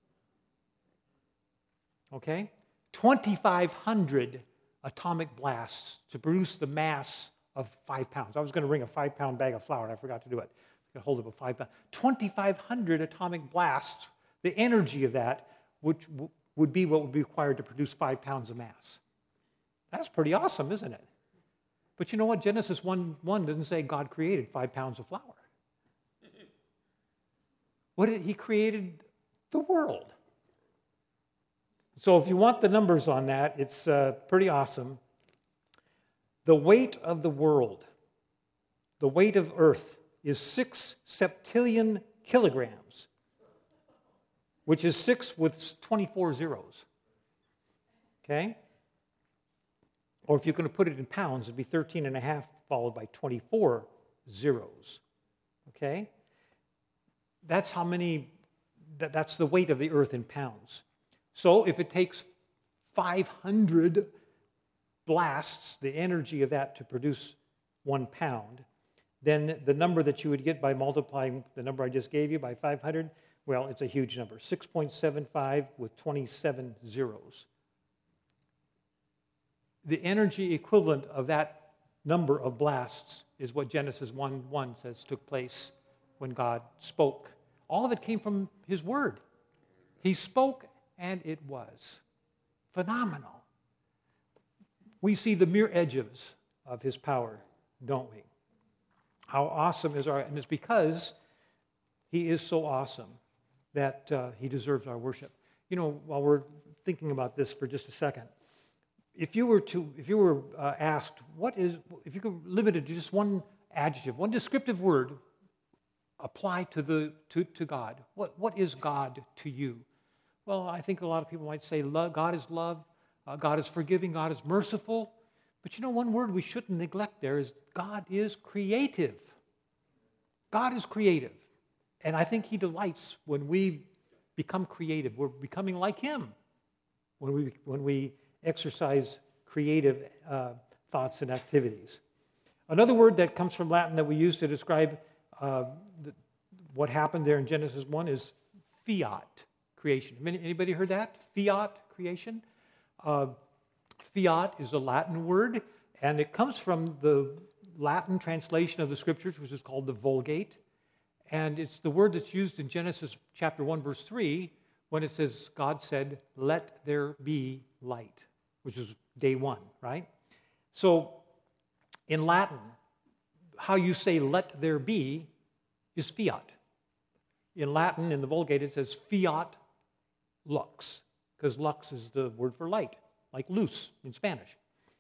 Okay? twenty-five hundred atomic blasts to produce the mass of five pounds. I was going to bring a five-pound bag of flour, and I forgot to do it. I was going to hold up a five pound. twenty-five hundred atomic blasts, the energy of that would, would be what would be required to produce five pounds of mass. That's pretty awesome, isn't it? But you know what? Genesis one one doesn't say God created five pounds of flour. What did he created? The world. So if you want the numbers on that, it's uh, pretty awesome. The weight of the world, the weight of Earth, is six septillion kilograms, which is six with twenty-four zeros. Okay? Or if you're going to put it in pounds, it'd be thirteen and a half followed by twenty-four zeros. Okay? That's how many, that, that's the weight of the earth in pounds. So if it takes five hundred blasts, the energy of that to produce one pound, then the number that you would get by multiplying the number I just gave you by five hundred, well, it's a huge number, six point seven five with twenty-seven zeros. The energy equivalent of that number of blasts is what Genesis one one says took place when God spoke. All of it came from His Word. He spoke and it was. Phenomenal. We see the mere edges of His power, don't we? How awesome is our, and it's because He is so awesome that uh, He deserves our worship. You know, while we're thinking about this for just a second, If you were to, if you were uh, asked, what is, if you could limit it to just one adjective, one descriptive word, apply to the to, to God. What what is God to you? Well, I think a lot of people might say, love, God is love, uh, God is forgiving, God is merciful. But you know, one word we shouldn't neglect there is God is creative. God is creative, and I think He delights when we become creative. We're becoming like Him when we when we. exercise creative uh, thoughts and activities. Another word that comes from Latin that we use to describe uh, the, what happened there in Genesis one is fiat creation. Anybody heard that? Fiat creation? Uh, fiat is a Latin word, and it comes from the Latin translation of the Scriptures, which is called the Vulgate. And it's the word that's used in Genesis chapter one, verse three, when it says, God said, let there be light, which is day one, right? So in Latin, how you say let there be is fiat. In Latin, in the Vulgate, it says fiat lux, because lux is the word for light, like luz in Spanish.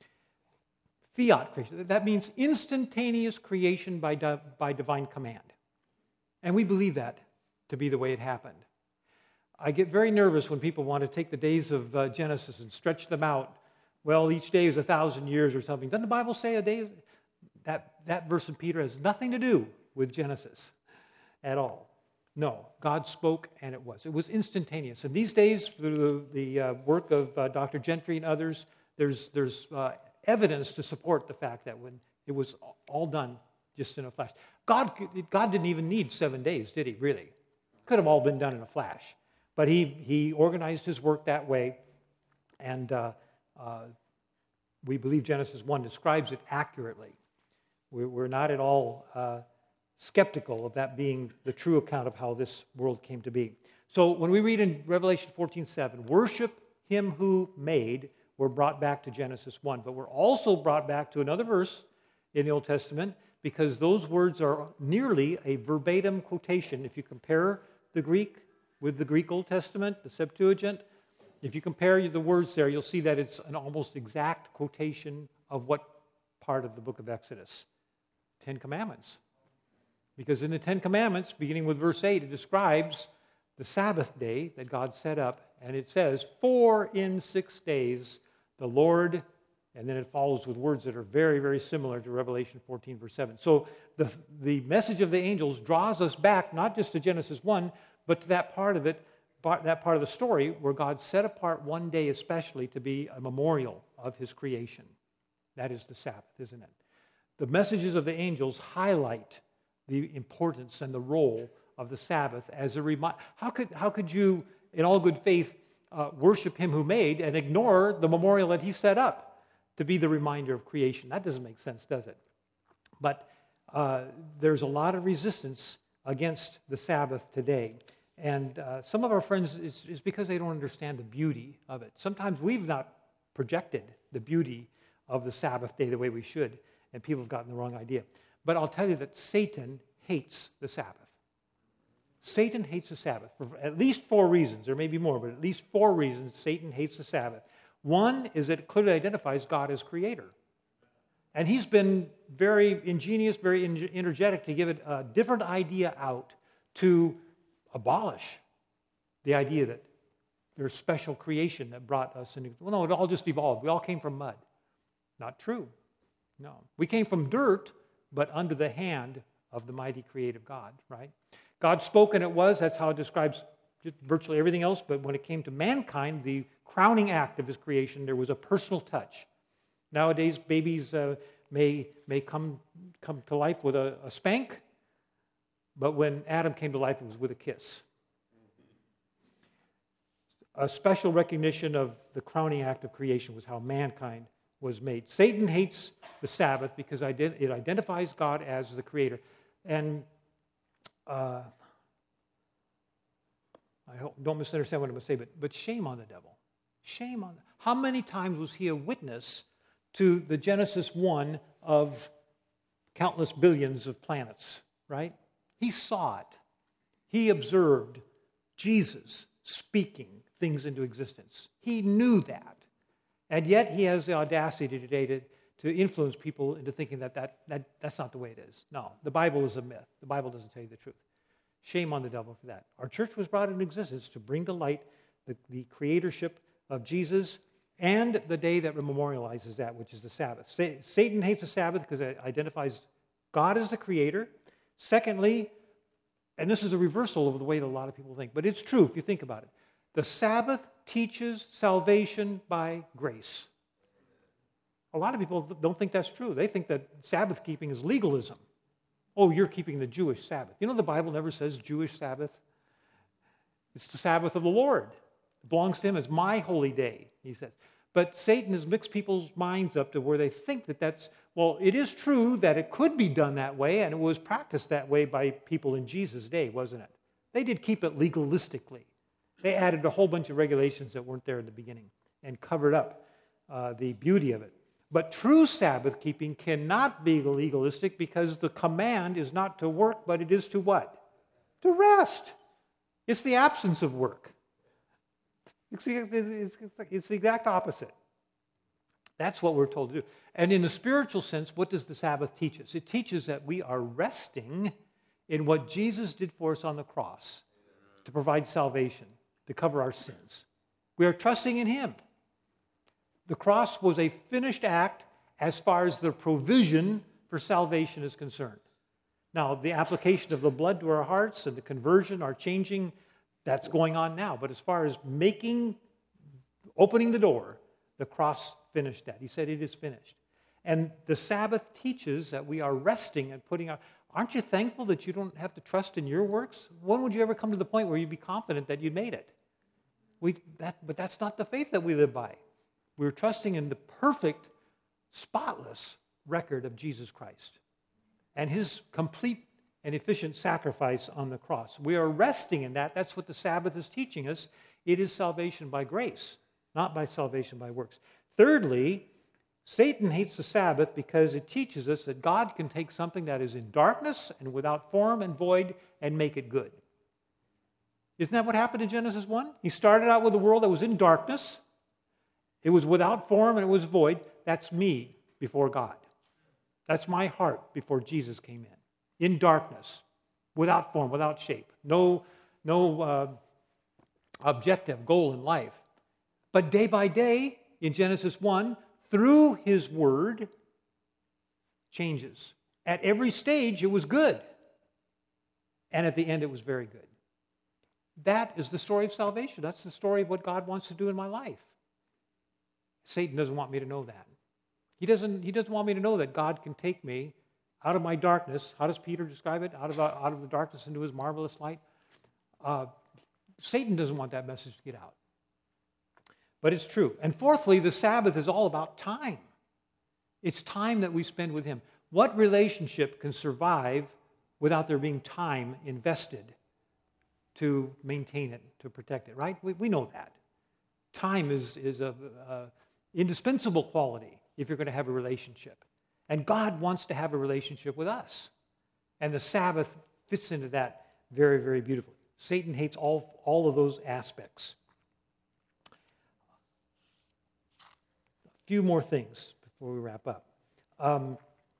Fiat creation. That means instantaneous creation by, di- by divine command. And we believe that to be the way it happened. I get very nervous when people want to take the days of uh, Genesis and stretch them out. Well, each day is a thousand years or something. Doesn't the Bible say a day? Is... That, that verse in Peter has nothing to do with Genesis at all. No, God spoke and it was. It was instantaneous. And these days, through the, the uh, work of uh, Doctor Gentry and others, there's, there's uh, evidence to support the fact that when it was all done just in a flash. God, God didn't even need seven days, did he, really? Could have all been done in a flash. But he, he organized his work that way, and uh, uh, we believe Genesis one describes it accurately. We're, we're not at all uh, skeptical of that being the true account of how this world came to be. So when we read in Revelation fourteen seven, worship him who made, we're brought back to Genesis one. But we're also brought back to another verse in the Old Testament, because those words are nearly a verbatim quotation. If you compare the Greek with the Greek Old Testament, the Septuagint, if you compare the words there, you'll see that it's an almost exact quotation of what part of the book of Exodus? Ten Commandments. Because in the Ten Commandments, beginning with verse eight, it describes the Sabbath day that God set up, and it says, for in six days the Lord, and then it follows with words that are very, very similar to Revelation fourteen, verse seven. So the, the message of the angels draws us back not just to Genesis one, but to that part of it, that part of the story where God set apart one day especially to be a memorial of his creation. That is the Sabbath, isn't it? The messages of the angels highlight the importance and the role of the Sabbath as a reminder. How could, how could you, in all good faith, uh, worship him who made and ignore the memorial that he set up to be the reminder of creation? That doesn't make sense, does it? But uh, there's a lot of resistance against the Sabbath today. And uh, some of our friends, it's, it's because they don't understand the beauty of it. Sometimes we've not projected the beauty of the Sabbath day the way we should, and people have gotten the wrong idea. But I'll tell you that Satan hates the Sabbath. Satan hates the Sabbath for at least four reasons. There may be more, but at least four reasons Satan hates the Sabbath. One is that it clearly identifies God as creator. And he's been very ingenious, very energetic to give it a different idea out to abolish the idea that there's special creation that brought us into... Well, no, it all just evolved. We all came from mud. Not true. No. We came from dirt, but under the hand of the mighty creative God, right? God spoke and it was. That's how it describes virtually everything else. But when it came to mankind, the crowning act of his creation, there was a personal touch. Nowadays, babies uh, may may come come to life with a, a spank, but when Adam came to life, it was with a kiss. A special recognition of the crowning act of creation was how mankind was made. Satan hates the Sabbath because it identifies God as the creator. And uh, I hope, don't misunderstand what I'm going to say, but, but shame on the devil. Shame on the, how many times was he a witness to the Genesis one of countless billions of planets, right? He saw it. He observed Jesus speaking things into existence. He knew that. And yet he has the audacity today to, to influence people into thinking that, that, that that's not the way it is. No, the Bible is a myth. The Bible doesn't tell you the truth. Shame on the devil for that. Our church was brought into existence to bring to light the, the creatorship of Jesus and the day that memorializes that, which is the Sabbath. Satan hates the Sabbath because it identifies God as the creator. Secondly, and this is a reversal of the way that a lot of people think, but it's true if you think about it. The Sabbath teaches salvation by grace. A lot of people don't think that's true. They think that Sabbath keeping is legalism. Oh, you're keeping the Jewish Sabbath. You know the Bible never says Jewish Sabbath. It's the Sabbath of the Lord. It belongs to him as my holy day, he says. But Satan has mixed people's minds up to where they think that that's, well, it is true that it could be done that way, and it was practiced that way by people in Jesus' day, wasn't it? They did keep it legalistically. They added a whole bunch of regulations that weren't there in the beginning and covered up uh, the beauty of it. But true Sabbath keeping cannot be legalistic because the command is not to work, but it is to what? To rest. It's the absence of work. It's the, it's, it's the exact opposite. That's what we're told to do. And in a spiritual sense, what does the Sabbath teach us? It teaches that we are resting in what Jesus did for us on the cross to provide salvation, to cover our sins. We are trusting in Him. The cross was a finished act as far as the provision for salvation is concerned. Now, the application of the blood to our hearts and the conversion, our changing, that's going on now. But as far as making, opening the door, the cross finished that. He said it is finished. And the Sabbath teaches that we are resting and putting our... Aren't you thankful that you don't have to trust in your works? When would you ever come to the point where you'd be confident that you made it? We, that, but that's not the faith that we live by. We're trusting in the perfect, spotless record of Jesus Christ and His complete and efficient sacrifice on the cross. We are resting in that. That's what the Sabbath is teaching us. It is salvation by grace, not by salvation by works. Thirdly, Satan hates the Sabbath because it teaches us that God can take something that is in darkness and without form and void and make it good. Isn't that what happened in Genesis one? He started out with a world that was in darkness. It was without form and it was void. That's me before God. That's my heart before Jesus came in. In darkness, without form, without shape. No, no uh, objective goal in life. But day by day, in Genesis one, through His Word, changes. At every stage, it was good. And at the end, it was very good. That is the story of salvation. That's the story of what God wants to do in my life. Satan doesn't want me to know that. He doesn't, he doesn't want me to know that God can take me out of my darkness. How does Peter describe it? Out of, out of the darkness into His marvelous light. Uh, Satan doesn't want that message to get out. But it's true. And fourthly, the Sabbath is all about time. It's time that we spend with Him. What relationship can survive without there being time invested to maintain it, to protect it, right? We, we know that. Time is, is a, a indispensable quality if you're going to have a relationship. And God wants to have a relationship with us. And the Sabbath fits into that very, very beautifully. Satan hates all, all of those aspects. A few more things before we wrap up. Um,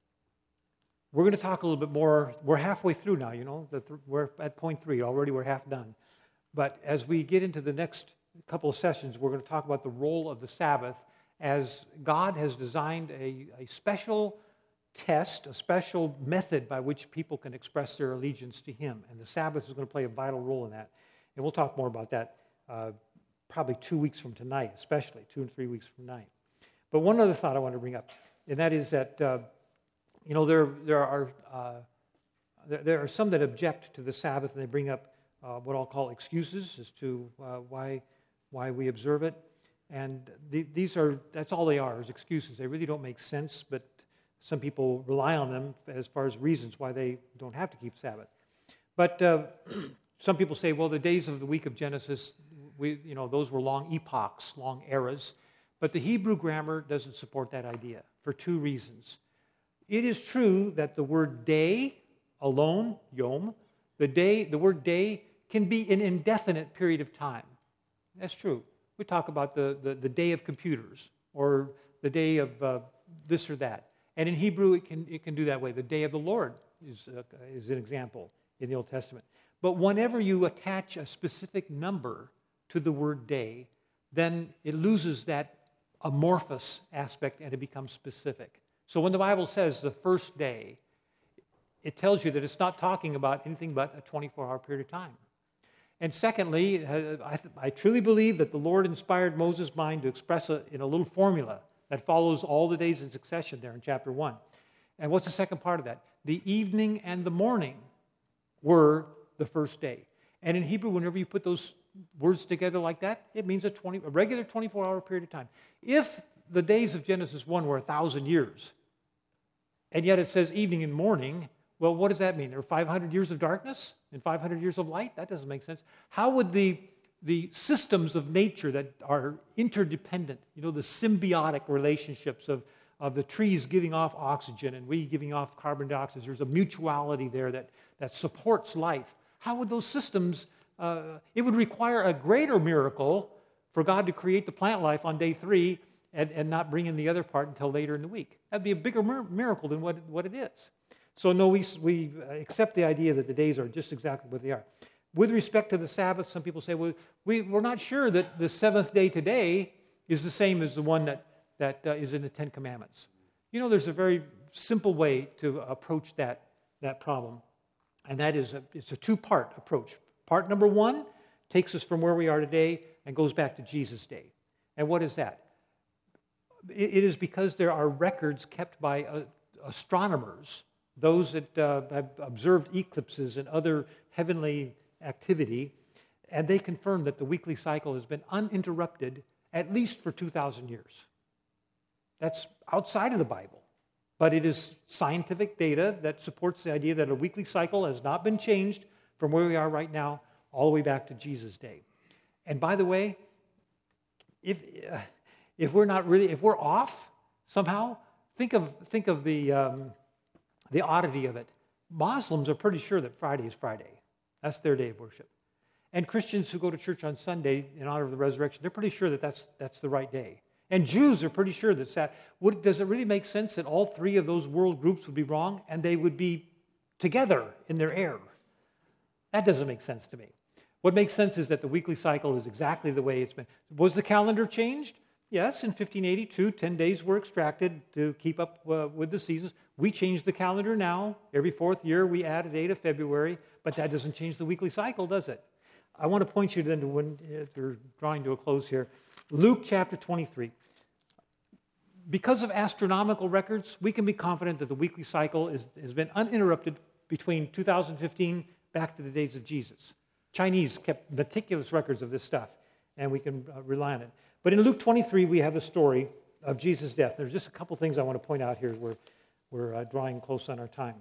we're going to talk a little bit more. We're halfway through now, you know. The th- we're at point three. Already we're half done. But as we get into the next couple of sessions, we're going to talk about the role of the Sabbath as God has designed a, a special test, a special method by which people can express their allegiance to Him. And the Sabbath is going to play a vital role in that. And we'll talk more about that uh, probably two weeks from tonight, especially two and three weeks from tonight. But one other thought I want to bring up, and that is that, uh, you know, there there are uh, there, there are some that object to the Sabbath, and they bring up uh, what I'll call excuses as to uh, why why we observe it. And the, these are, that's all they are, is excuses. They really don't make sense, but some people rely on them as far as reasons why they don't have to keep Sabbath. But uh, some people say, well, the days of the week of Genesis, we, you know, those were long epochs, long eras. But the Hebrew grammar doesn't support that idea for two reasons. It is true that the word day alone, yom, the day, the word day can be an indefinite period of time. That's true. We talk about the, the, the day of computers or the day of uh, this or that. And in Hebrew, it can it can do that way. The day of the Lord is, uh, is an example in the Old Testament. But whenever you attach a specific number to the word day, then it loses that amorphous aspect and it becomes specific. So when the Bible says the first day, it tells you that it's not talking about anything but a twenty-four hour period of time. And secondly, I, I truly believe that the Lord inspired Moses' mind to express it in a little formula that follows all the days in succession there in chapter one. And what's the second part of that? The evening and the morning were the first day. And in Hebrew, whenever you put those words together like that, it means a, twenty, a regular twenty-four hour period of time. If the days of Genesis one were a thousand years, and yet it says evening and morning, well, what does that mean? There are five hundred years of darkness and five hundred years of light? That doesn't make sense. How would the, the systems of nature that are interdependent, you know, the symbiotic relationships of, of the trees giving off oxygen and we giving off carbon dioxide, there's a mutuality there that, that supports life. How would those systems uh, it would require a greater miracle for God to create the plant life on day three and, and not bring in the other part until later in the week. That'd be a bigger mir- miracle than what, what it is. So no, we, we accept the idea that the days are just exactly what they are. With respect to the Sabbath, some people say, well, we, we're not sure that the seventh day today is the same as the one that, that uh, is in the Ten Commandments. You know, there's a very simple way to approach that, that problem, and that is a, it's a two-part approach. Part number one takes us from where we are today and goes back to Jesus' day. And what is that? It, it is because there are records kept by uh, astronomers, those that uh, have observed eclipses and other heavenly activity, and they confirm that the weekly cycle has been uninterrupted at least for two thousand years. That's outside of the Bible, but it is scientific data that supports the idea that a weekly cycle has not been changed from where we are right now all the way back to Jesus' day. And by the way, if uh, if we're not really, if we're off somehow, think of think of the um, the oddity of it. Muslims are pretty sure that Friday is Friday. That's their day of worship. And Christians who go to church on Sunday in honor of the resurrection, they're pretty sure that that's, that's the right day. And Jews are pretty sure that Saturday. Would, does it really make sense that all three of those world groups would be wrong and they would be together in their error? That doesn't make sense to me. What makes sense is that the weekly cycle is exactly the way it's been. Was the calendar changed? Yes, in fifteen eighty-two, ten days were extracted to keep up uh, with the seasons. We changed the calendar now. Every fourth year we add a day to February, but that doesn't change the weekly cycle, does it? I want to point you then to when we're drawing to a close here. Luke chapter twenty-three. Because of astronomical records, we can be confident that the weekly cycle is, has been uninterrupted between two thousand fifteen back to the days of Jesus. Chinese kept meticulous records of this stuff, and we can uh, rely on it. But in Luke twenty-three, we have the story of Jesus' death. There's just a couple things I want to point out here as we're, we're uh, drawing close on our time.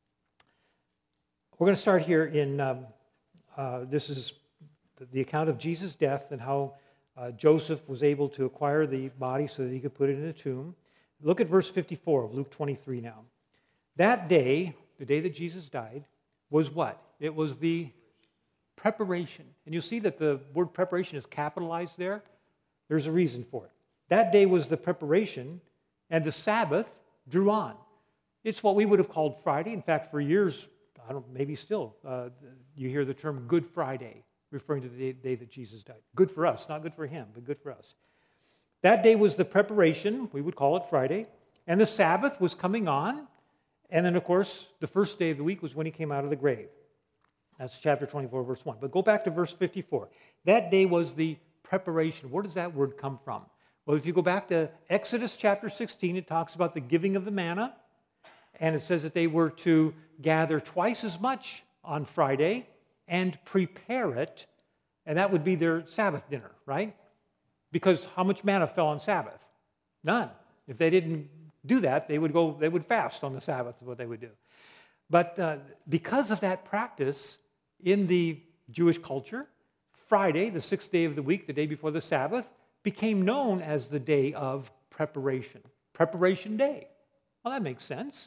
We're going to start here in, um, uh, this is the account of Jesus' death and how uh, Joseph was able to acquire the body so that he could put it in a tomb. Look at verse fifty-four of Luke twenty-three now. That day, the day that Jesus died, was what? It was the preparation. And you'll see that the word preparation is capitalized there. There's a reason for it. That day was the preparation, and the Sabbath drew on. It's what we would have called Friday. In fact, for years, I don't, maybe still, uh, you hear the term Good Friday, referring to the day, day that Jesus died. Good for us, not good for him, but good for us. That day was the preparation, we would call it Friday, and the Sabbath was coming on, and then, of course, the first day of the week was when he came out of the grave. That's chapter twenty-four, verse one. But go back to verse fifty-four. That day was the preparation. Where does that word come from? Well, if you go back to Exodus chapter sixteen, it talks about the giving of the manna, and it says that they were to gather twice as much on Friday and prepare it, and that would be their Sabbath dinner, right? Because how much manna fell on Sabbath? None. If they didn't do that, they would go. They would fast on the Sabbath is what they would do. But uh, because of that practice in the Jewish culture, Friday, the sixth day of the week, the day before the Sabbath, became known as the day of preparation. Preparation day. Well, that makes sense.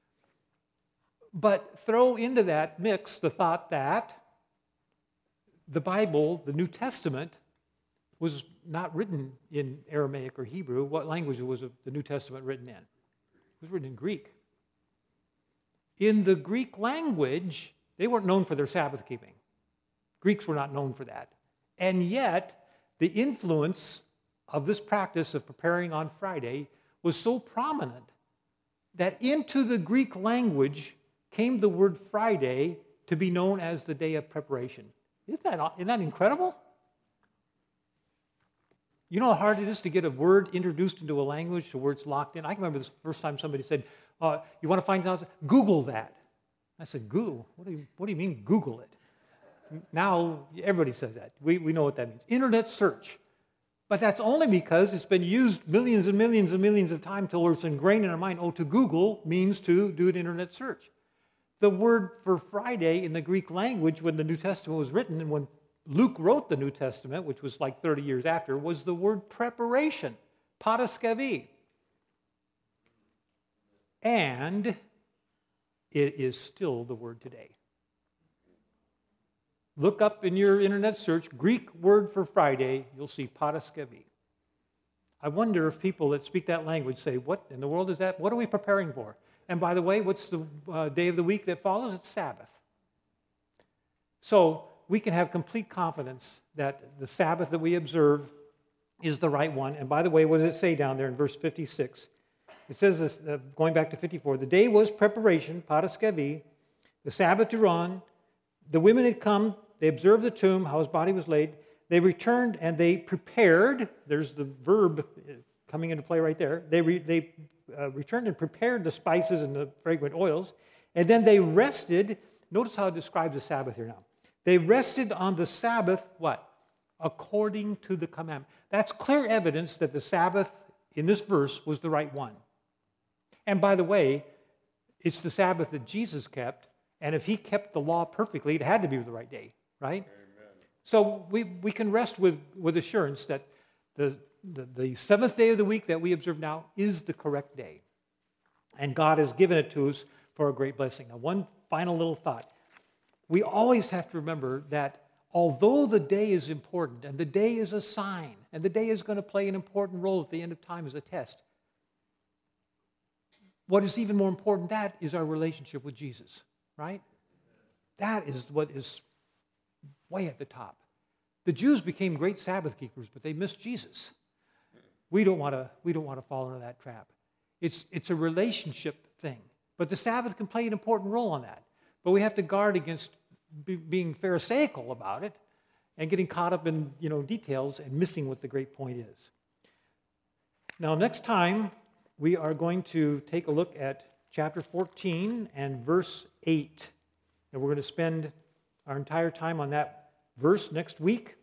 But throw into that mix the thought that the Bible, the New Testament, was not written in Aramaic or Hebrew. What language was the New Testament written in? It was written in Greek. In the Greek language, they weren't known for their Sabbath keeping. Greeks were not known for that. And yet, the influence of this practice of preparing on Friday was so prominent that into the Greek language came the word Friday to be known as the day of preparation. Isn't that, isn't that incredible? You know how hard it is to get a word introduced into a language to where it's locked in? I can remember the first time somebody said, uh, you want to find out? Google that. I said, Google? What do you, what do you mean Google it? Now, everybody says that. We, we know what that means. Internet search. But that's only because it's been used millions and millions and millions of times till it's ingrained in our mind. Oh, to Google means to do an internet search. The word for Friday in the Greek language when the New Testament was written and when Luke wrote the New Testament, which was like thirty years after, was the word preparation, paraskevi. And it is still the word today. Look up in your internet search, Greek word for Friday, you'll see Paraskevi. I wonder if people that speak that language say, what in the world is that? What are we preparing for? And by the way, what's the uh, day of the week that follows? It's Sabbath. So we can have complete confidence that the Sabbath that we observe is the right one. And by the way, what does it say down there in verse fifty-six? It says this, uh, going back to fifty-four, the day was preparation, Paraskevi, the Sabbath drew on, the women had come, they observed the tomb, how his body was laid, they returned and they prepared, there's the verb coming into play right there, they, re, they uh, returned and prepared the spices and the fragrant oils, and then they rested. Notice how it describes the Sabbath here now. They rested on the Sabbath, what? According to the commandment. That's clear evidence that the Sabbath in this verse was the right one. And by the way, it's the Sabbath that Jesus kept, and if he kept the law perfectly, it had to be the right day, right? Amen. So we, we can rest with, with assurance that the, the, the seventh day of the week that we observe now is the correct day. And God has given it to us for a great blessing. Now, one final little thought. We always have to remember that although the day is important, and the day is a sign, and the day is going to play an important role at the end of time as a test, what is even more important than that is our relationship with Jesus, right? That is what is way at the top. The Jews became great Sabbath keepers, but they missed Jesus. We don't want to, we don't want to fall into that trap. It's, it's a relationship thing. But the Sabbath can play an important role on that. But we have to guard against be, being pharisaical about it and getting caught up in, you know, details and missing what the great point is. Now, next time, we are going to take a look at chapter fourteen and verse eight. And we're going to spend our entire time on that verse next week.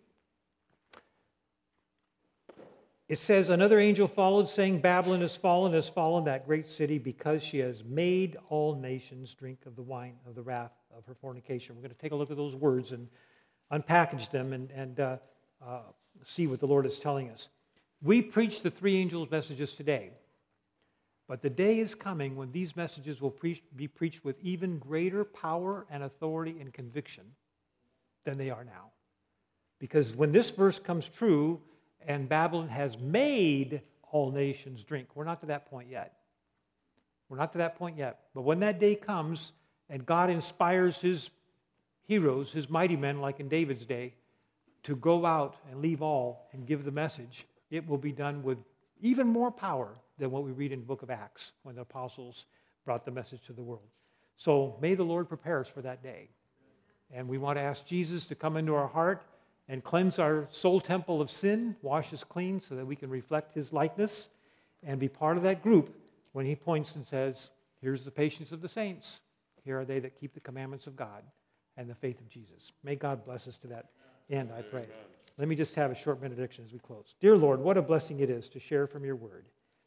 It says, another angel followed, saying, Babylon has fallen, has fallen, that great city, because she has made all nations drink of the wine of the wrath of her fornication. We're going to take a look at those words and unpackage them and, and uh, uh, see what the Lord is telling us. We preach the three angels' messages today. But the day is coming when these messages will pre- be preached with even greater power and authority and conviction than they are now. Because when this verse comes true, and Babylon has made all nations drink, we're not to that point yet. We're not to that point yet. But when that day comes, and God inspires his heroes, his mighty men, like in David's day, to go out and leave all and give the message, it will be done with even more power than what we read in the book of Acts when the apostles brought the message to the world. So may the Lord prepare us for that day. And we want to ask Jesus to come into our heart and cleanse our soul temple of sin, wash us clean so that we can reflect his likeness and be part of that group when he points and says, here's the patience of the saints. Here are they that keep the commandments of God and the faith of Jesus. May God bless us to that end, I pray. Amen. Let me just have a short benediction as we close. Dear Lord, what a blessing it is to share from your word,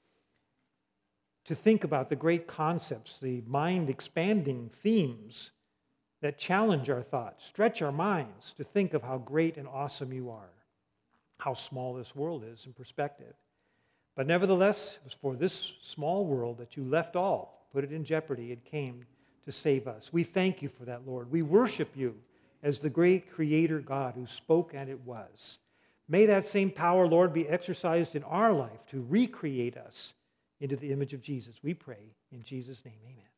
to think about the great concepts, the mind-expanding themes that challenge our thoughts, stretch our minds to think of how great and awesome you are, how small this world is in perspective. But nevertheless, it was for this small world that you left all, put it in jeopardy, and came to save us. We thank you for that, Lord. We worship you as the great Creator God who spoke and it was. May that same power, Lord, be exercised in our life to recreate us into the image of Jesus. We pray in Jesus' name, amen.